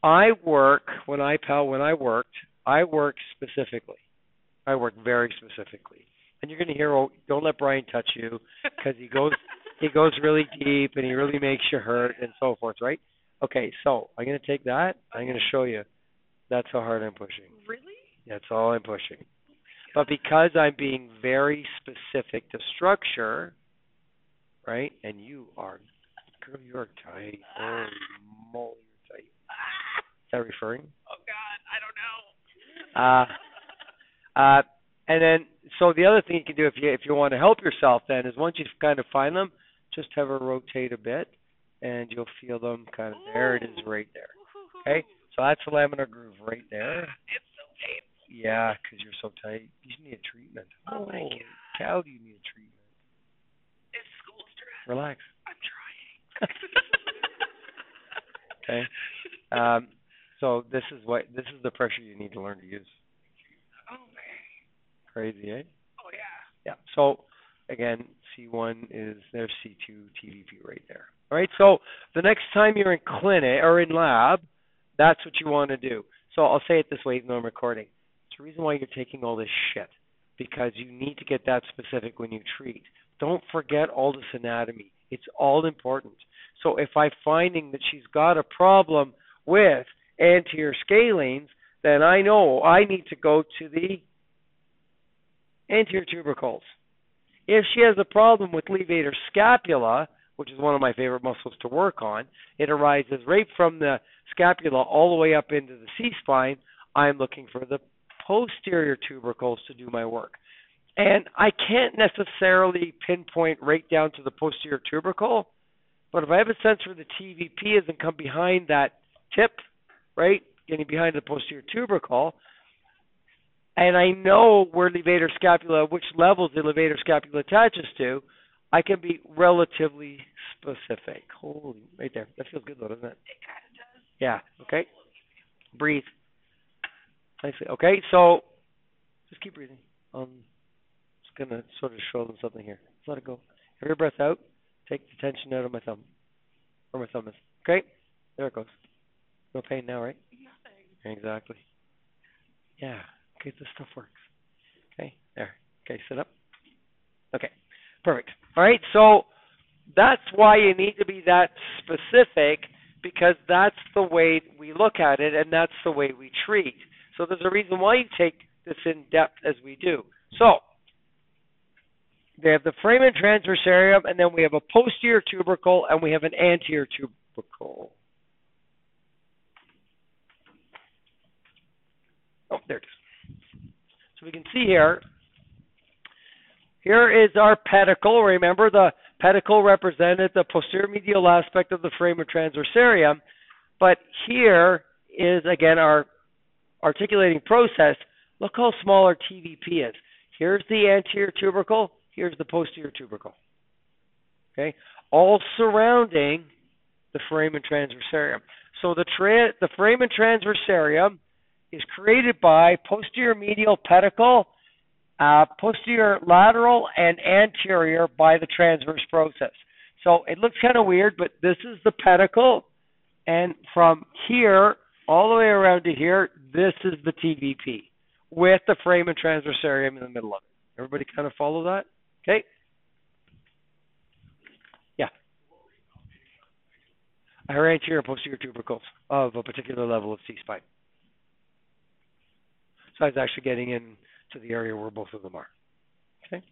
I work when I pal when I worked, I work specifically. I work very specifically. And you're going to hear, oh, don't let Brian touch you, because he goes he goes really deep and he really makes you hurt and so forth, right? Okay, so I'm going to take that. I'm going to show you. That's how hard I'm pushing. Really? That's all I'm pushing. But because I'm being very specific to structure, right? And you are, girl, you're tight. Holy moly, you're tight. Is that referring? Oh God, I don't know. Uh, uh, and then, so the other thing you can do if you if you want to help yourself, then is once you kind of find them, just have her rotate a bit, and you'll feel them kind of. Ooh. There it is, right there. Okay, so that's the laminar groove right there. It's so painful. Yeah, because you're so tight. You need a treatment. Oh, my God. Cow, do you need a treatment? It's school stress. Relax. I'm trying. Okay. Um, so this is what this is the pressure you need to learn to use. Oh man. Crazy, eh? Oh yeah. Yeah. So again, C one is there's C two T V P right there. All right. So the next time you're in clinic or in lab, that's what you want to do. So I'll say it this way, even though I'm recording. It's the reason why you're taking all this shit, because you need to get that specific when you treat. Don't forget all this anatomy. It's all important. So if I'm finding that she's got a problem with anterior scalenes, then I know I need to go to the anterior tubercles. If she has a problem with levator scapula, which is one of my favorite muscles to work on, it arises right from the scapula all the way up into the C-spine. I'm looking for the posterior tubercles to do my work. And I can't necessarily pinpoint right down to the posterior tubercle, but if I have a sense where the T V P is and come behind that tip, right, getting behind the posterior tubercle, and I know where levator scapula, which levels the levator scapula attaches to, I can be relatively specific. Holy, right there. That feels good though, doesn't it? It kind of does. Yeah, okay. Breathe. Nicely. Okay, so just keep breathing. Um, just going to sort of show them something here. Just let it go. Have your breath out. Take the tension out of my thumb. Where my thumb is. Okay, there it goes. No pain now, right? Nothing. Exactly. Yeah. Okay, this stuff works. Okay, there. Okay, sit up. Okay, perfect. All right, so that's why you need to be that specific, because that's the way we look at it and that's the way we treat. So there's a reason why you take this in depth as we do. So they have the foramen transversarium, and then we have a posterior tubercle, and we have an anterior tubercle. Oh, there it is. So we can see here, here is our pedicle. Remember, the pedicle represented the posterior medial aspect of the foramen transversarium, but here is, again, our articulating process. Look how small our T V P is. Here's the anterior tubercle. Here's the posterior tubercle. Okay, all surrounding the foramen transversarium. So the tra- the foramen transversarium is created by posterior medial pedicle, uh, posterior lateral, and anterior by the transverse process. So it looks kind of weird, but this is the pedicle, and from here all the way around to here, this is the T V P with the foramen transversarium in the middle of it. Everybody kind of follow that? Okay? Yeah. Her anterior and posterior tubercles of a particular level of C-spine. So I was actually getting into the area where both of them are. Okay?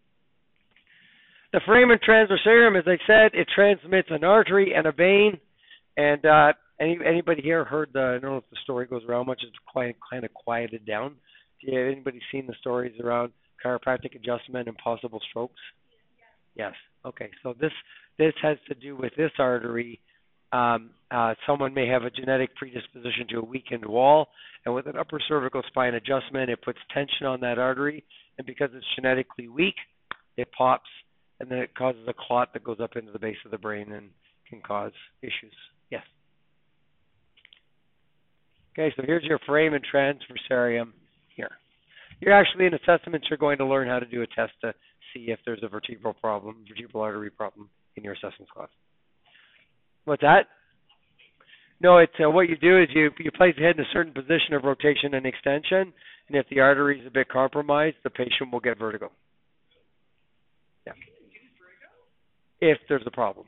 The foramen transversarium, as I said, it transmits an artery and a vein. And uh, any anybody here heard the, I don't know if the story goes around much, it's quite, kind of quieted down. Yeah, anybody seen the stories around chiropractic adjustment and possible strokes? Yes. Okay. So this this has to do with this artery. Um, uh, someone may have a genetic predisposition to a weakened wall, and with an upper cervical spine adjustment, it puts tension on that artery, and because it's genetically weak, it pops, and then it causes a clot that goes up into the base of the brain and can cause issues. Yes. Okay. So here's your foramen transversarium. Here. You're actually in assessments, you're going to learn how to do a test to see if there's a vertebral problem, vertebral artery problem in your assessments class. What's that? No, it's uh, what you do is you you place the head in a certain position of rotation and extension, and if the artery is a bit compromised, the patient will get vertigo. Yeah. If there's a problem.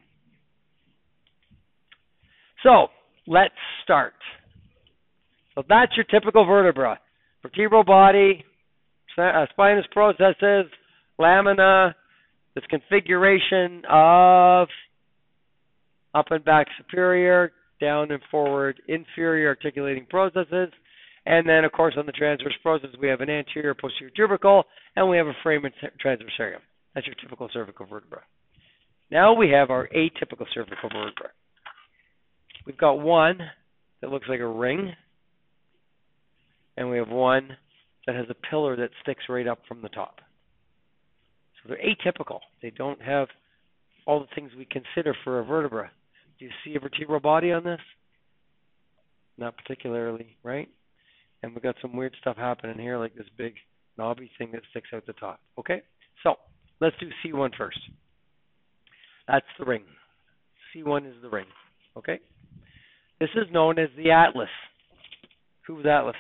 So let's start. So that's your typical vertebra: vertebral body, uh, spinous processes, lamina, this configuration of up and back superior, down and forward inferior articulating processes, and then of course on the transverse process we have an anterior posterior tubercle and we have a foramen transversarium. That's your typical cervical vertebra. Now we have our atypical cervical vertebra. We've got one that looks like a ring, and we have one that has a pillar that sticks right up from the top. So they're atypical. They don't have all the things we consider for a vertebra. Do you see a vertebral body on this? Not particularly, right? And we've got some weird stuff happening here, like this big knobby thing that sticks out the top. Okay? So let's do C one first. That's the ring. C one is the ring. Okay? This is known as the Atlas. Who was Atlas?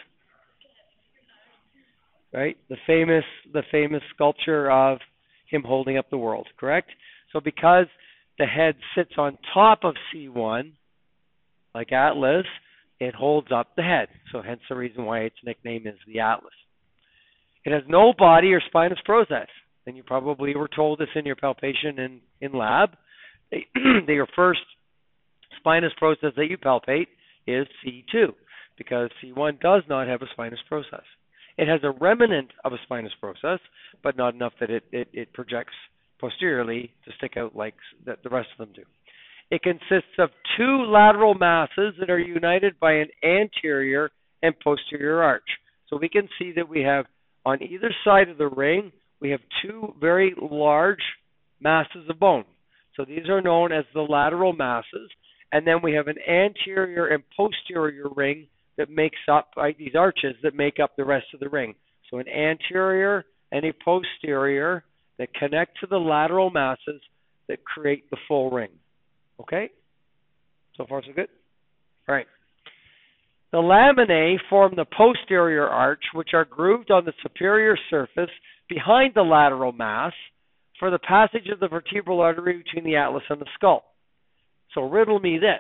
Right? The famous the famous sculpture of him holding up the world, correct? So because the head sits on top of C one, like Atlas, it holds up the head. So hence the reason why its nickname is the Atlas. It has no body or spinous process. And you probably were told this in your palpation in, in lab. They, your first spinous process that you palpate is C two, because C one does not have a spinous process. It has a remnant of a spinous process, but not enough that it, it, it projects posteriorly to stick out like the, the rest of them do. It consists of two lateral masses that are united by an anterior and posterior arch. So we can see that we have on either side of the ring, we have two very large masses of bone. So these are known as the lateral masses. And then we have an anterior and posterior ring that makes up, right, these arches that make up the rest of the ring. So an anterior and a posterior that connect to the lateral masses that create the full ring. Okay? So far, so good? All right. The laminae form the posterior arch, which are grooved on the superior surface behind the lateral mass for the passage of the vertebral artery between the atlas and the skull. So riddle me this.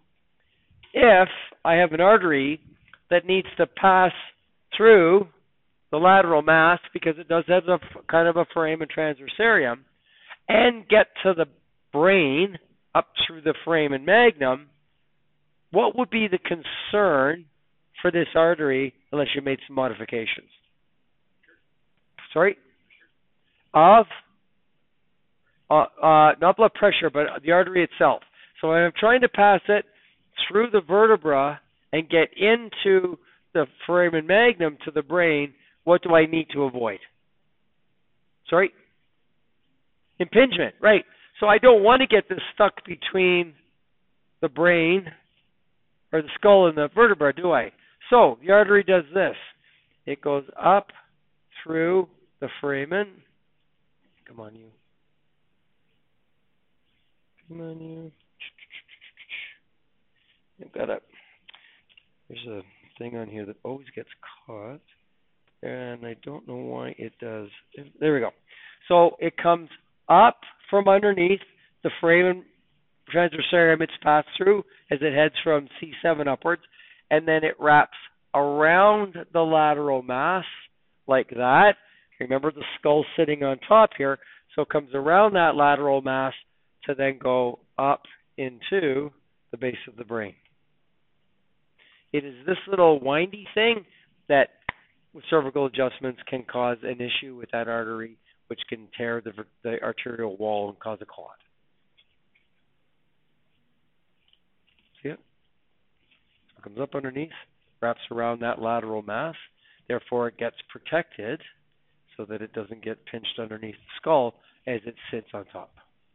If I have an artery that needs to pass through the lateral mass, because it does have a kind of a foramen transversarium, and get to the brain up through the foramen magnum, what would be the concern for this artery unless you made some modifications? Sorry? Of? Uh, uh, not blood pressure, but the artery itself. So I'm trying to pass it through the vertebra and get into the foramen magnum to the brain. What do I need to avoid? Sorry? Impingement, right. So I don't want to get this stuck between the brain or the skull and the vertebra, do I? So the artery does this. It goes up through the foramen. Come on, you. Come on, you. I've got a, there's a thing on here that always gets caught, and I don't know why it does. There we go. So it comes up from underneath the foramen transversarium it's passed through as it heads from C seven upwards, and then it wraps around the lateral mass like that. Remember the skull sitting on top here, so it comes around that lateral mass to then go up into the base of the brain. It is this little windy thing that with cervical adjustments can cause an issue with that artery, which can tear the, the arterial wall and cause a clot. See it? So it comes up underneath, wraps around that lateral mass. Therefore, it gets protected so that it doesn't get pinched underneath the skull as it sits on top.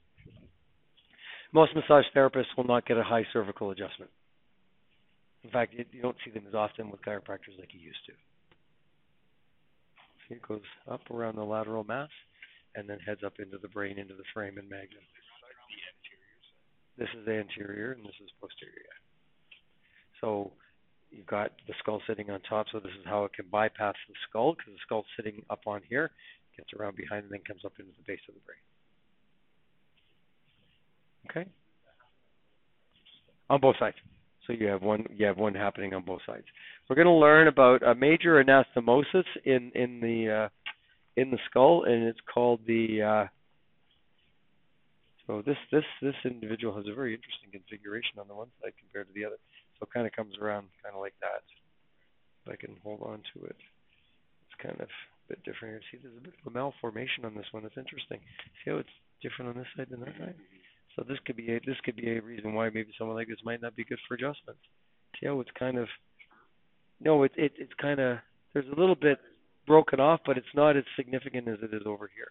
Most massage therapists will not get a high cervical adjustment. In fact, you don't see them as often with chiropractors like you used to. See, it goes up around the lateral mass and then heads up into the brain, into the foramen magnum. This is the anterior and this is posterior. So you've got the skull sitting on top, so this is how it can bypass the skull, because the skull's sitting up on here, gets around behind, and then comes up into the base of the brain. Okay? On both sides. So you have one you have one happening on both sides. We're going to learn about a major anastomosis in in the uh, in the skull, and it's called the uh, so this this this individual has a very interesting configuration on the one side compared to the other. So it kind of comes around kind of like that. If I can hold on to it, it's kind of a bit different here. See, there's a bit of a malformation on this one. It's interesting. See how it's different on this side than that side? So this could be a, this could be a reason why maybe someone like this might not be good for adjustments. See how it's kind of no, it, it it's kind of there's a little bit broken off, but it's not as significant as it is over here.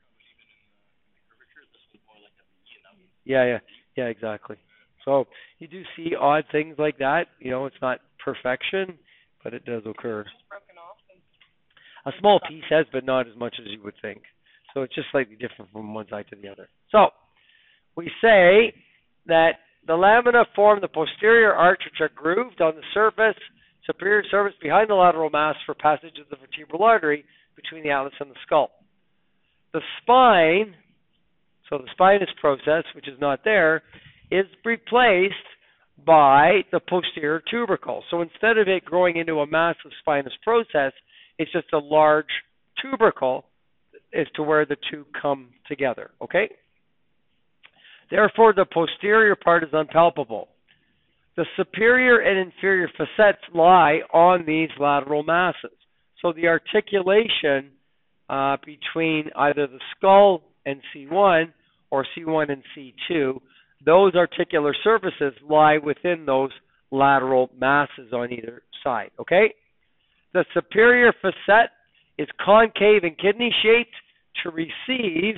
Yeah, yeah, yeah, exactly. So you do see odd things like that. You know, it's not perfection, but it does occur. Broken off. A small piece has, but not as much as you would think. So it's just slightly different from one side to the other. So we say that the lamina form the posterior arch, which are grooved on the surface, superior surface behind the lateral mass for passage of the vertebral artery between the atlas and the skull. The spine, so the spinous process, which is not there, is replaced by the posterior tubercle. So instead of it growing into a massive spinous process, it's just a large tubercle as to where the two come together, okay? Therefore, the posterior part is unpalpable. The superior and inferior facets lie on these lateral masses. So the articulation uh, between either the skull and C one or C one and C two, those articular surfaces lie within those lateral masses on either side, okay? The superior facet is concave and kidney-shaped to receive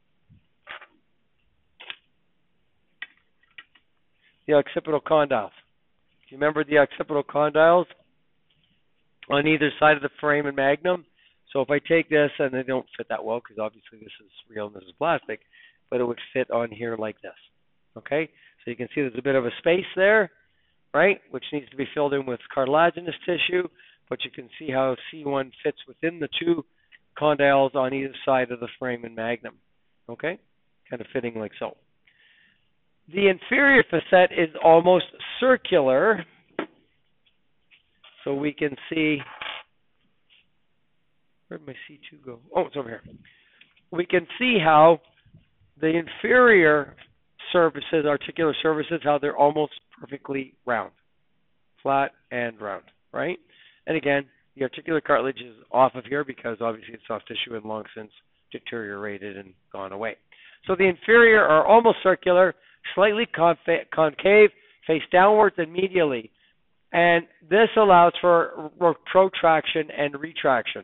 the occipital condyles. Do you remember the occipital condyles on either side of the foramen magnum? So if I take this, and they don't fit that well because obviously this is real and this is plastic, but it would fit on here like this. Okay? So you can see there's a bit of a space there, right, which needs to be filled in with cartilaginous tissue, but you can see how C one fits within the two condyles on either side of the foramen magnum. Okay? Kind of fitting like so. The inferior facet is almost circular, so we can see, where'd my C two go? Oh, it's over here. We can see how the inferior surfaces, articular surfaces, how they're almost perfectly round, flat and round, right? And again, the articular cartilage is off of here because obviously it's soft tissue and long since deteriorated and gone away. So the inferior are almost circular, slightly confa- concave, face downwards and medially. And this allows for ro- protraction and retraction.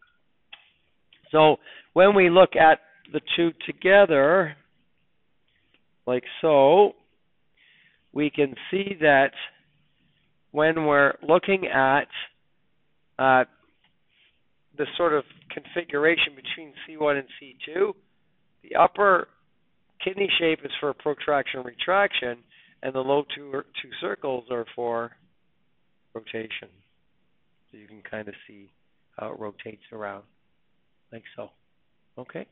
So when we look at the two together, like so, we can see that when we're looking at uh, the sort of configuration between C one and C two, the upper kidney shape is for protraction and retraction, and the low two, two circles are for rotation. So you can kind of see how it rotates around, like so. Okay?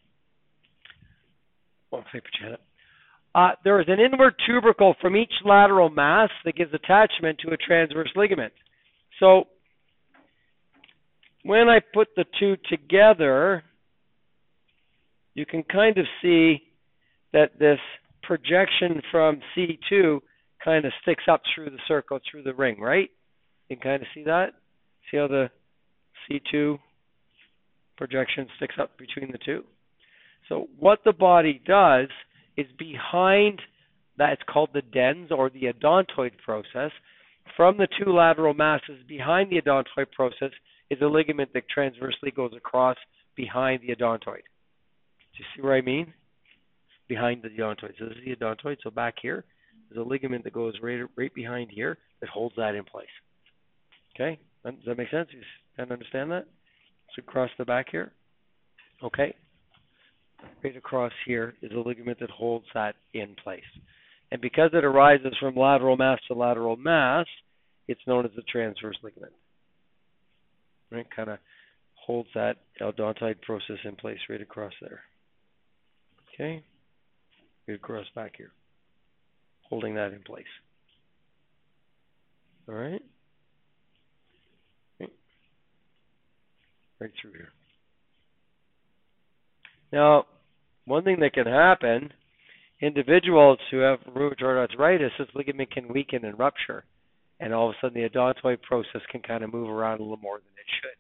Oh, paper Janet. Uh, there is an inward tubercle from each lateral mass that gives attachment to a transverse ligament. So when I put the two together, you can kind of see that this projection from C two kind of sticks up through the circle, through the ring, right? You can kind of see that? See how the C two projection sticks up between the two? So what the body does is behind that, it's called the dens or the odontoid process. From the two lateral masses behind the odontoid process is a ligament that transversely goes across behind the odontoid. Do you see what I mean? Behind the odontoid. So this is the odontoid. So back here, there's a ligament that goes right, right behind here that holds that in place. Okay? Does that make sense? You kind of understand that? So across the back here. Okay? Right across here is a ligament that holds that in place. And because it arises from lateral mass to lateral mass, it's known as the transverse ligament. Right, kind of holds that odontoid process in place right across there. Okay, right across back here, holding that in place. All right, okay. Right through here. Now, one thing that can happen, individuals who have rheumatoid arthritis, this ligament can weaken and rupture, and all of a sudden the odontoid process can kind of move around a little more than it should.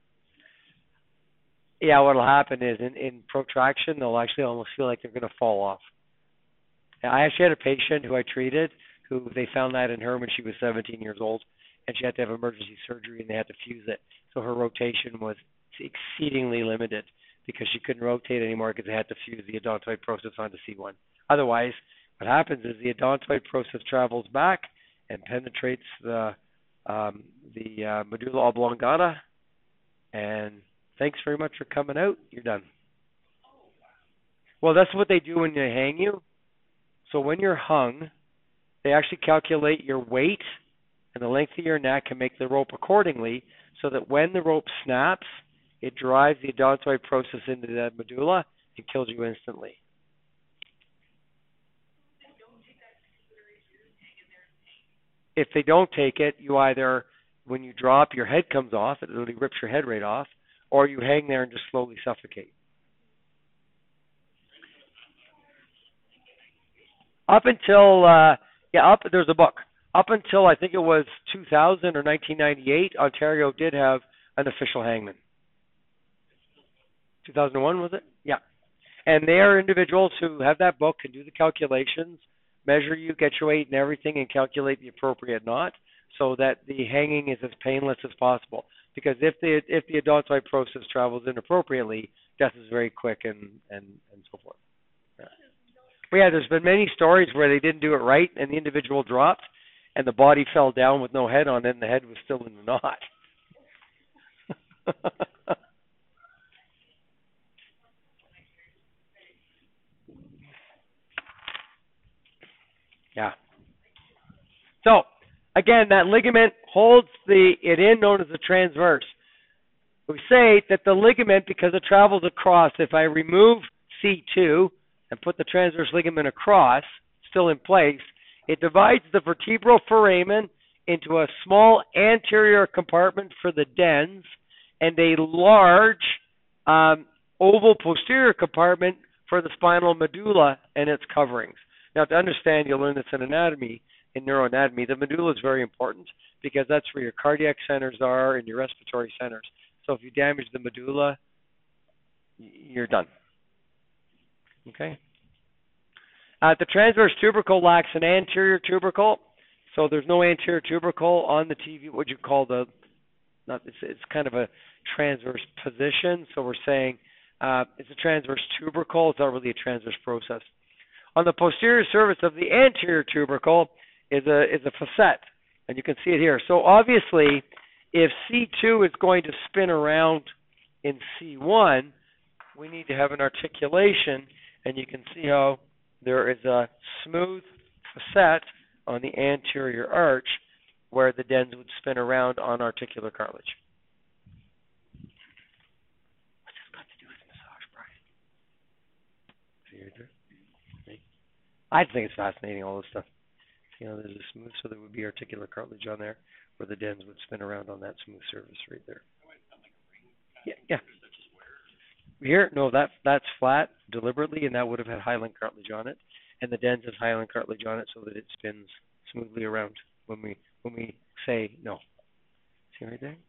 Yeah, what will happen is in, in protraction, they'll actually almost feel like they're going to fall off. I actually had a patient who I treated who they found that in her when she was seventeen years old, and she had to have emergency surgery, and they had to fuse it. So her rotation was exceedingly limited because she couldn't rotate anymore because they had to fuse the odontoid process onto C one. Otherwise, what happens is the odontoid process travels back and penetrates the um, the uh, medulla oblongata, and thanks very much for coming out. You're done. Well, that's what they do when they hang you. So when you're hung, they actually calculate your weight and the length of your neck and make the rope accordingly so that when the rope snaps, it drives the odontoid process into the medulla and kills you instantly. If they don't take it, you either, when you drop, your head comes off, it literally rips your head right off, or you hang there and just slowly suffocate. Up until, uh, yeah, up there's a book. Up until I think it was two thousand or nineteen ninety-eight, Ontario did have an official hangman. two thousand one, was it? Yeah. And they are individuals who have that book, can do the calculations, measure you, get your weight and everything, and calculate the appropriate knot so that the hanging is as painless as possible. Because if the if the odontoid process travels inappropriately, death is very quick and, and, and so forth. Yeah. But yeah, there's been many stories where they didn't do it right and the individual dropped and the body fell down with no head on it and the head was still in the knot. Yeah. So, again, that ligament holds the it in, known as the transverse. We say that the ligament, because it travels across, if I remove C two and put the transverse ligament across, still in place, it divides the vertebral foramen into a small anterior compartment for the dens and a large um, oval posterior compartment for the spinal medulla and its coverings. Now, to understand, you'll learn this in anatomy, in neuroanatomy, the medulla is very important because that's where your cardiac centers are and your respiratory centers. So if you damage the medulla, you're done. Okay? Uh, the transverse tubercle lacks an anterior tubercle, so there's no anterior tubercle on the T V, what you call the, not it's, it's kind of a transverse position, so we're saying uh, it's a transverse tubercle, it's not really a transverse process. On the posterior surface of the anterior tubercle is a is a facet, and you can see it here. So obviously, if C two is going to spin around in C one, we need to have an articulation, and you can see how there is a smooth facet on the anterior arch where the dens would spin around on articular cartilage. What's this got to do with massage, Brian? I think it's fascinating, all this stuff. You know, there's a smooth, so there would be articular cartilage on there where the dens would spin around on that smooth surface right there. Yeah, yeah. Here, no, that that's flat deliberately, and that would have had hyaline cartilage on it, and the dens has hyaline cartilage on it so that it spins smoothly around when we when we say no. See right there?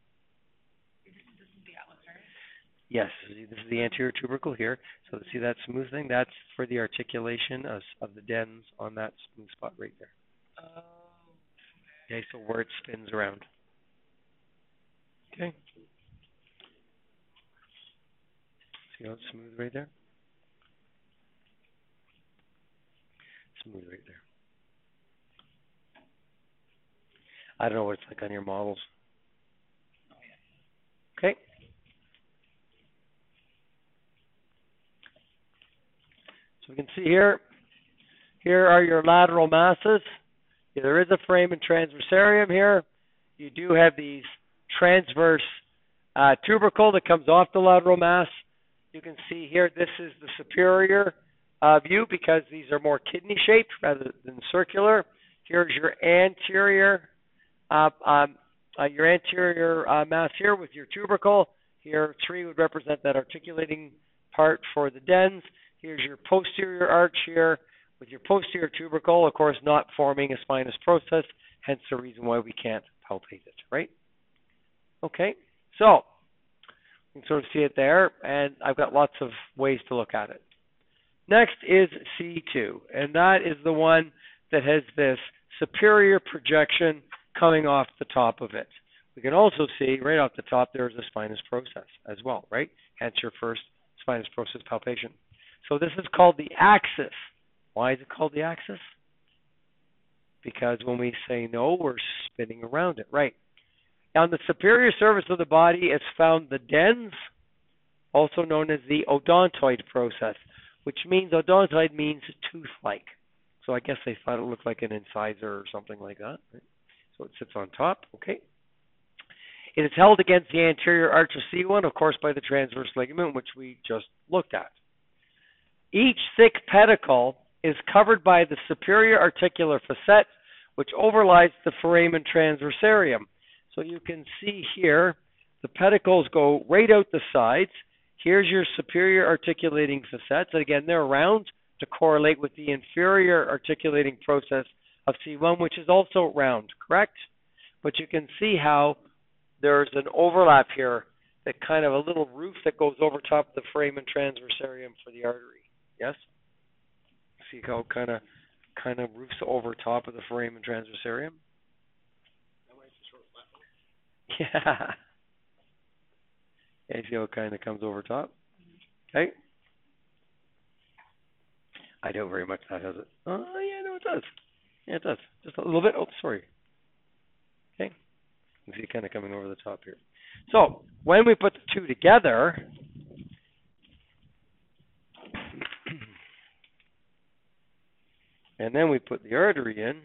Yes, this is the anterior tubercle here. So see that smooth thing? That's for the articulation of, of the dens on that smooth spot right there. Oh. Okay, so where it spins around. Okay. See how it's smooth right there? Smooth right there. I don't know what it's like on your models. Okay. So we can see here, here are your lateral masses. There is a foramen transversarium here. you do have these transverse uh, tubercle that comes off the lateral mass. You can see here, this is the superior uh, view because these are more kidney-shaped rather than circular. Here's your anterior, uh, um, uh, your anterior uh, mass here with your tubercle. Here, three would represent that articulating part for the dens. Here's your posterior arch here with your posterior tubercle, of course, not forming a spinous process, hence the reason why we can't palpate it, right? Okay, so you can sort of see it there, and I've got lots of ways to look at it. Next is C two, and that is the one that has this superior projection coming off the top of it. We can also see right off the top there's a spinous process as well, right? Hence your first spinous process palpation. So this is called the axis. Why is it called the axis? Because when we say no, we're spinning around it, right? On the superior surface of the body is found the dens, also known as the odontoid process, which means odontoid means tooth-like. So I guess they thought it looked like an incisor or something like that. Right? So it sits on top, okay? It is held against the anterior arch of C one, of course, by the transverse ligament, which we just looked at. Each thick pedicle is covered by the superior articular facet, which overlies the foramen transversarium. So you can see here, the pedicles go right out the sides. Here's your superior articulating facets. And again, they're round to correlate with the inferior articulating process of C one, which is also round, correct? But you can see how there's an overlap here, that kind of a little roof that goes over top of the foramen transversarium for the artery. Yes? See how it kind of kind of roofs over top of the foramen transversarium? Yeah. Yeah, you see how it kind of comes over top? Okay. I doubt very much that has it. Oh, yeah, no, it does. Yeah, it does. Just a little bit. Oh, sorry. Okay. You see it kind of coming over the top here. So, when we put the two together, and then we put the artery in,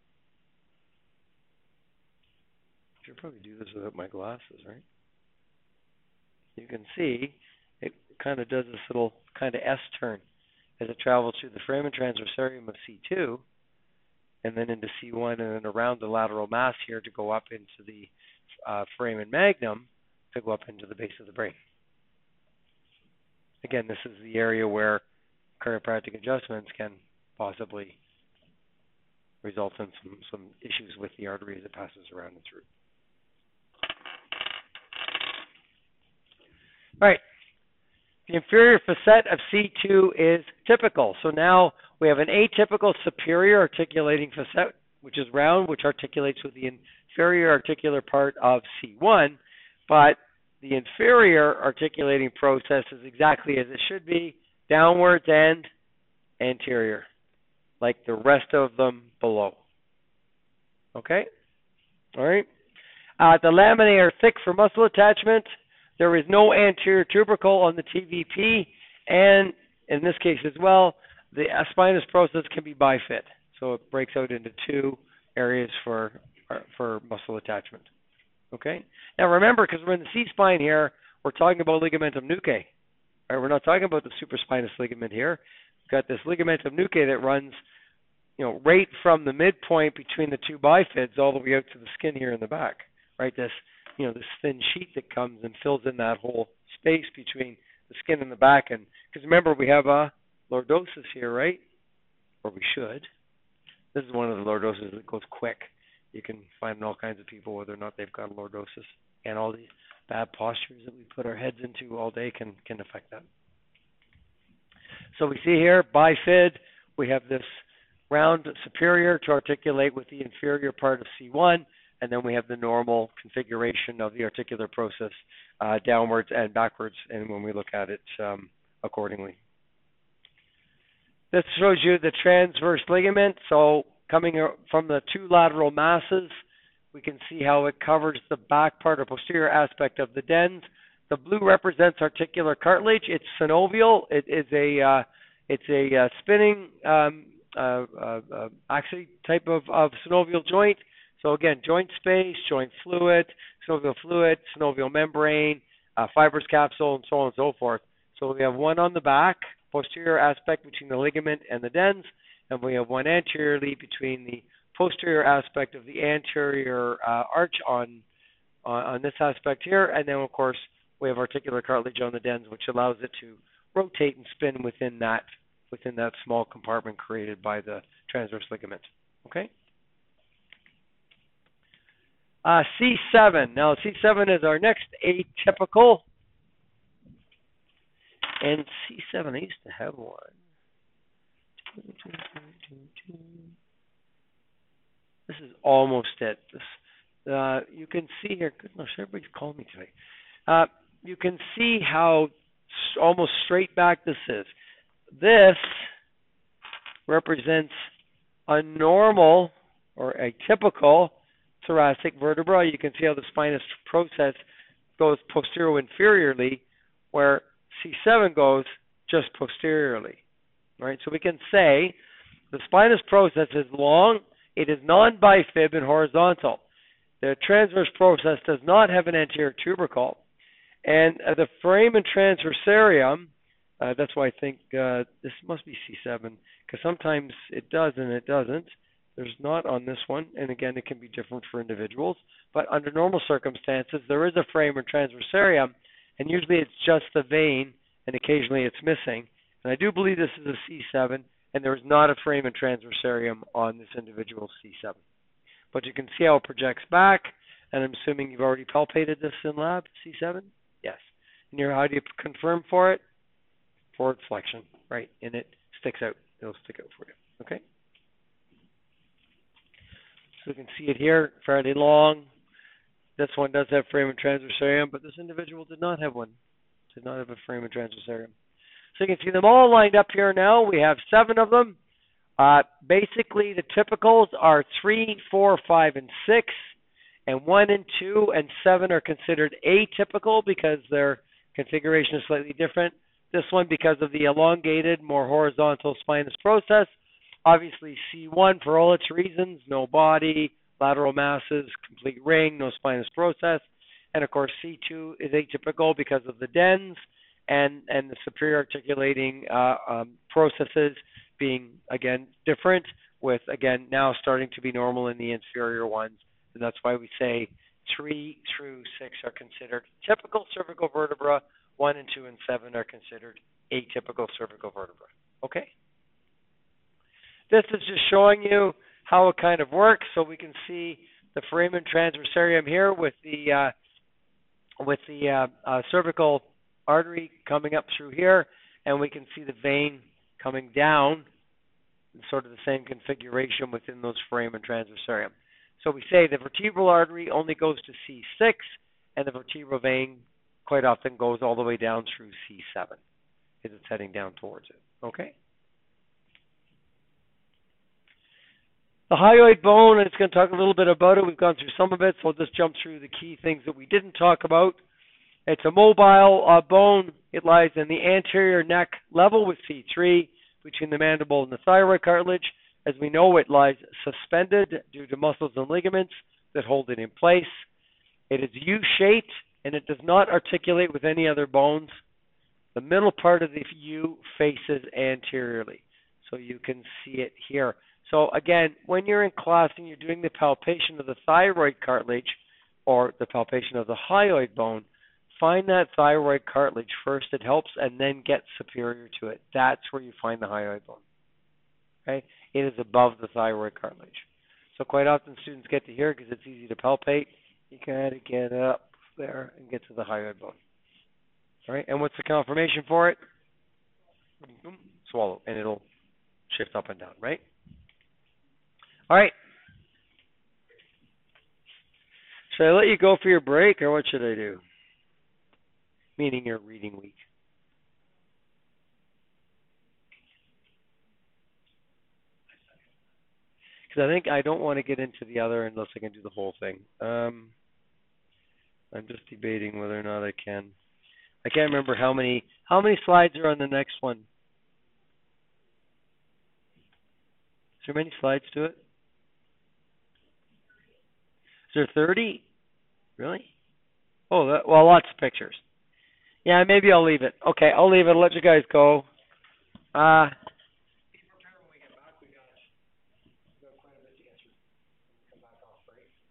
I should probably do this without my glasses, right? You can see it kind of does this little kind of S-turn as it travels through the foramen transversarium of C two, and then into C one, and then around the lateral mass here to go up into the uh, foramen magnum to go up into the base of the brain. Again, this is the area where chiropractic adjustments can possibly result in some, some issues with the artery as it passes around and through. All right. The inferior facet of C two is typical. So now we have an atypical superior articulating facet, which is round, which articulates with the inferior articular part of C one, but the inferior articulating process is exactly as it should be, downwards and anterior, like the rest of them below. Okay? All right. Uh, the laminae are thick for muscle attachment. There is no anterior tubercle on the T V P, and in this case as well, the spinous process can be bifid, so it breaks out into two areas for for muscle attachment. Okay. Now remember, because we're in the C spine here, we're talking about ligamentum nuchae. Right? We're not talking about the supraspinous ligament here. We've got this ligamentum nuchae that runs, you know, right from the midpoint between the two bifids all the way out to the skin here in the back. Right. This, you know, this thin sheet that comes and fills in that whole space between the skin and the back. And because remember, we have a lordosis here, right? Or we should. This is one of the lordoses that goes quick. You can find in all kinds of people whether or not they've got a lordosis, and all these bad postures that we put our heads into all day can can affect that. So we see here bifid. We have this round superior to articulate with the inferior part of C one. And then we have the normal configuration of the articular process uh, downwards and backwards, and when we look at it um, accordingly. This shows you the transverse ligament. So coming from the two lateral masses, we can see how it covers the back part or posterior aspect of the dens. The blue represents articular cartilage. It's synovial. It is a uh, it's a uh, spinning um, uh, uh, uh, axis type of, of synovial joint. So again, joint space, joint fluid, synovial fluid, synovial membrane, uh, fibrous capsule, and so on and so forth. So we have one on the back, posterior aspect between the ligament and the dens, and we have one anteriorly between the posterior aspect of the anterior uh, arch on, on on this aspect here, and then of course we have articular cartilage on the dens, which allows it to rotate and spin within that within that small compartment created by the transverse ligament. Okay. Uh, C seven. Now C seven is our next atypical, and C seven, I used to have one. This is almost it. This, uh, you can see here. Goodness, everybody's calling me today. Uh, you can see how s- almost straight back this is. This represents a normal or a typical thoracic vertebra. You can see how the spinous process goes posterior-inferiorly, where C seven goes just posteriorly. Right? So we can say the spinous process is long, it is non-bifib and horizontal. The transverse process does not have an anterior tubercle. And uh, the foramen transversarium, uh, that's why I think uh, this must be C seven, because sometimes it does and it doesn't. There's not on this one, and again, it can be different for individuals. But under normal circumstances, there is a foramen transversarium, and usually it's just the vein, and occasionally it's missing. And I do believe this is a C seven, and there is not a foramen transversarium on this individual C seven. But you can see how it projects back, and I'm assuming you've already palpated this in lab, C seven? Yes. And you're, how do you confirm for it? Forward flexion, right? And it sticks out. It'll stick out for you, okay? So you can see it here, fairly long. This one does have foramen transversarium, but this individual did not have one. Did not have a foramen transversarium. So you can see them all lined up here now. We have seven of them. Uh, basically, the typicals are three, four, five, and six, and one and two and seven are considered atypical because their configuration is slightly different. This one, because of the elongated, more horizontal spinous process. Obviously, C one, for all its reasons, no body, lateral masses, complete ring, no spinous process. And of course, C two is atypical because of the dens and, and the superior articulating uh, um, processes being, again, different, with, again, now starting to be normal in the inferior ones. And that's why we say three through six are considered typical cervical vertebra, one and two and seven are considered atypical cervical vertebra. Okay? This is just showing you how it kind of works. So we can see the foramen transversarium here with the uh, with the uh, uh, cervical artery coming up through here, and we can see the vein coming down, sort of the same configuration within those foramen transversarium. So we say the vertebral artery only goes to C six, and the vertebral vein quite often goes all the way down through C seven as it's heading down towards it. Okay? The hyoid bone, and it's going to talk a little bit about it. We've gone through some of it, so I'll just jump through the key things that we didn't talk about. It's a mobile uh, bone. It lies in the anterior neck level with C three between the mandible and the thyroid cartilage. As we know, it lies suspended due to muscles and ligaments that hold it in place. It is U-shaped, and it does not articulate with any other bones. The middle part of the U faces anteriorly, so you can see it here. So again, when you're in class and you're doing the palpation of the thyroid cartilage or the palpation of the hyoid bone, find that thyroid cartilage first. It helps, and then get superior to it. That's where you find the hyoid bone. Okay? It is above the thyroid cartilage. So quite often students get to here because it's easy to palpate. You kind of get up there and get to the hyoid bone. All right? And what's the confirmation for it? Boom, swallow, and it'll shift up and down, right? All right. Should I let you go for your break, or what should I do? Meaning your reading week. Because I think I don't want to get into the other unless I can do the whole thing. Um, I'm just debating whether or not I can. I can't remember how many how many slides are on the next one. Is there many slides to it? there thirty? Really? Oh, that, well, lots of pictures. Yeah, maybe I'll leave it. Okay, I'll leave it. I'll let you guys go. Uh, Be prepared when we get back. We got, we got quite a bit to get through. Come back off break.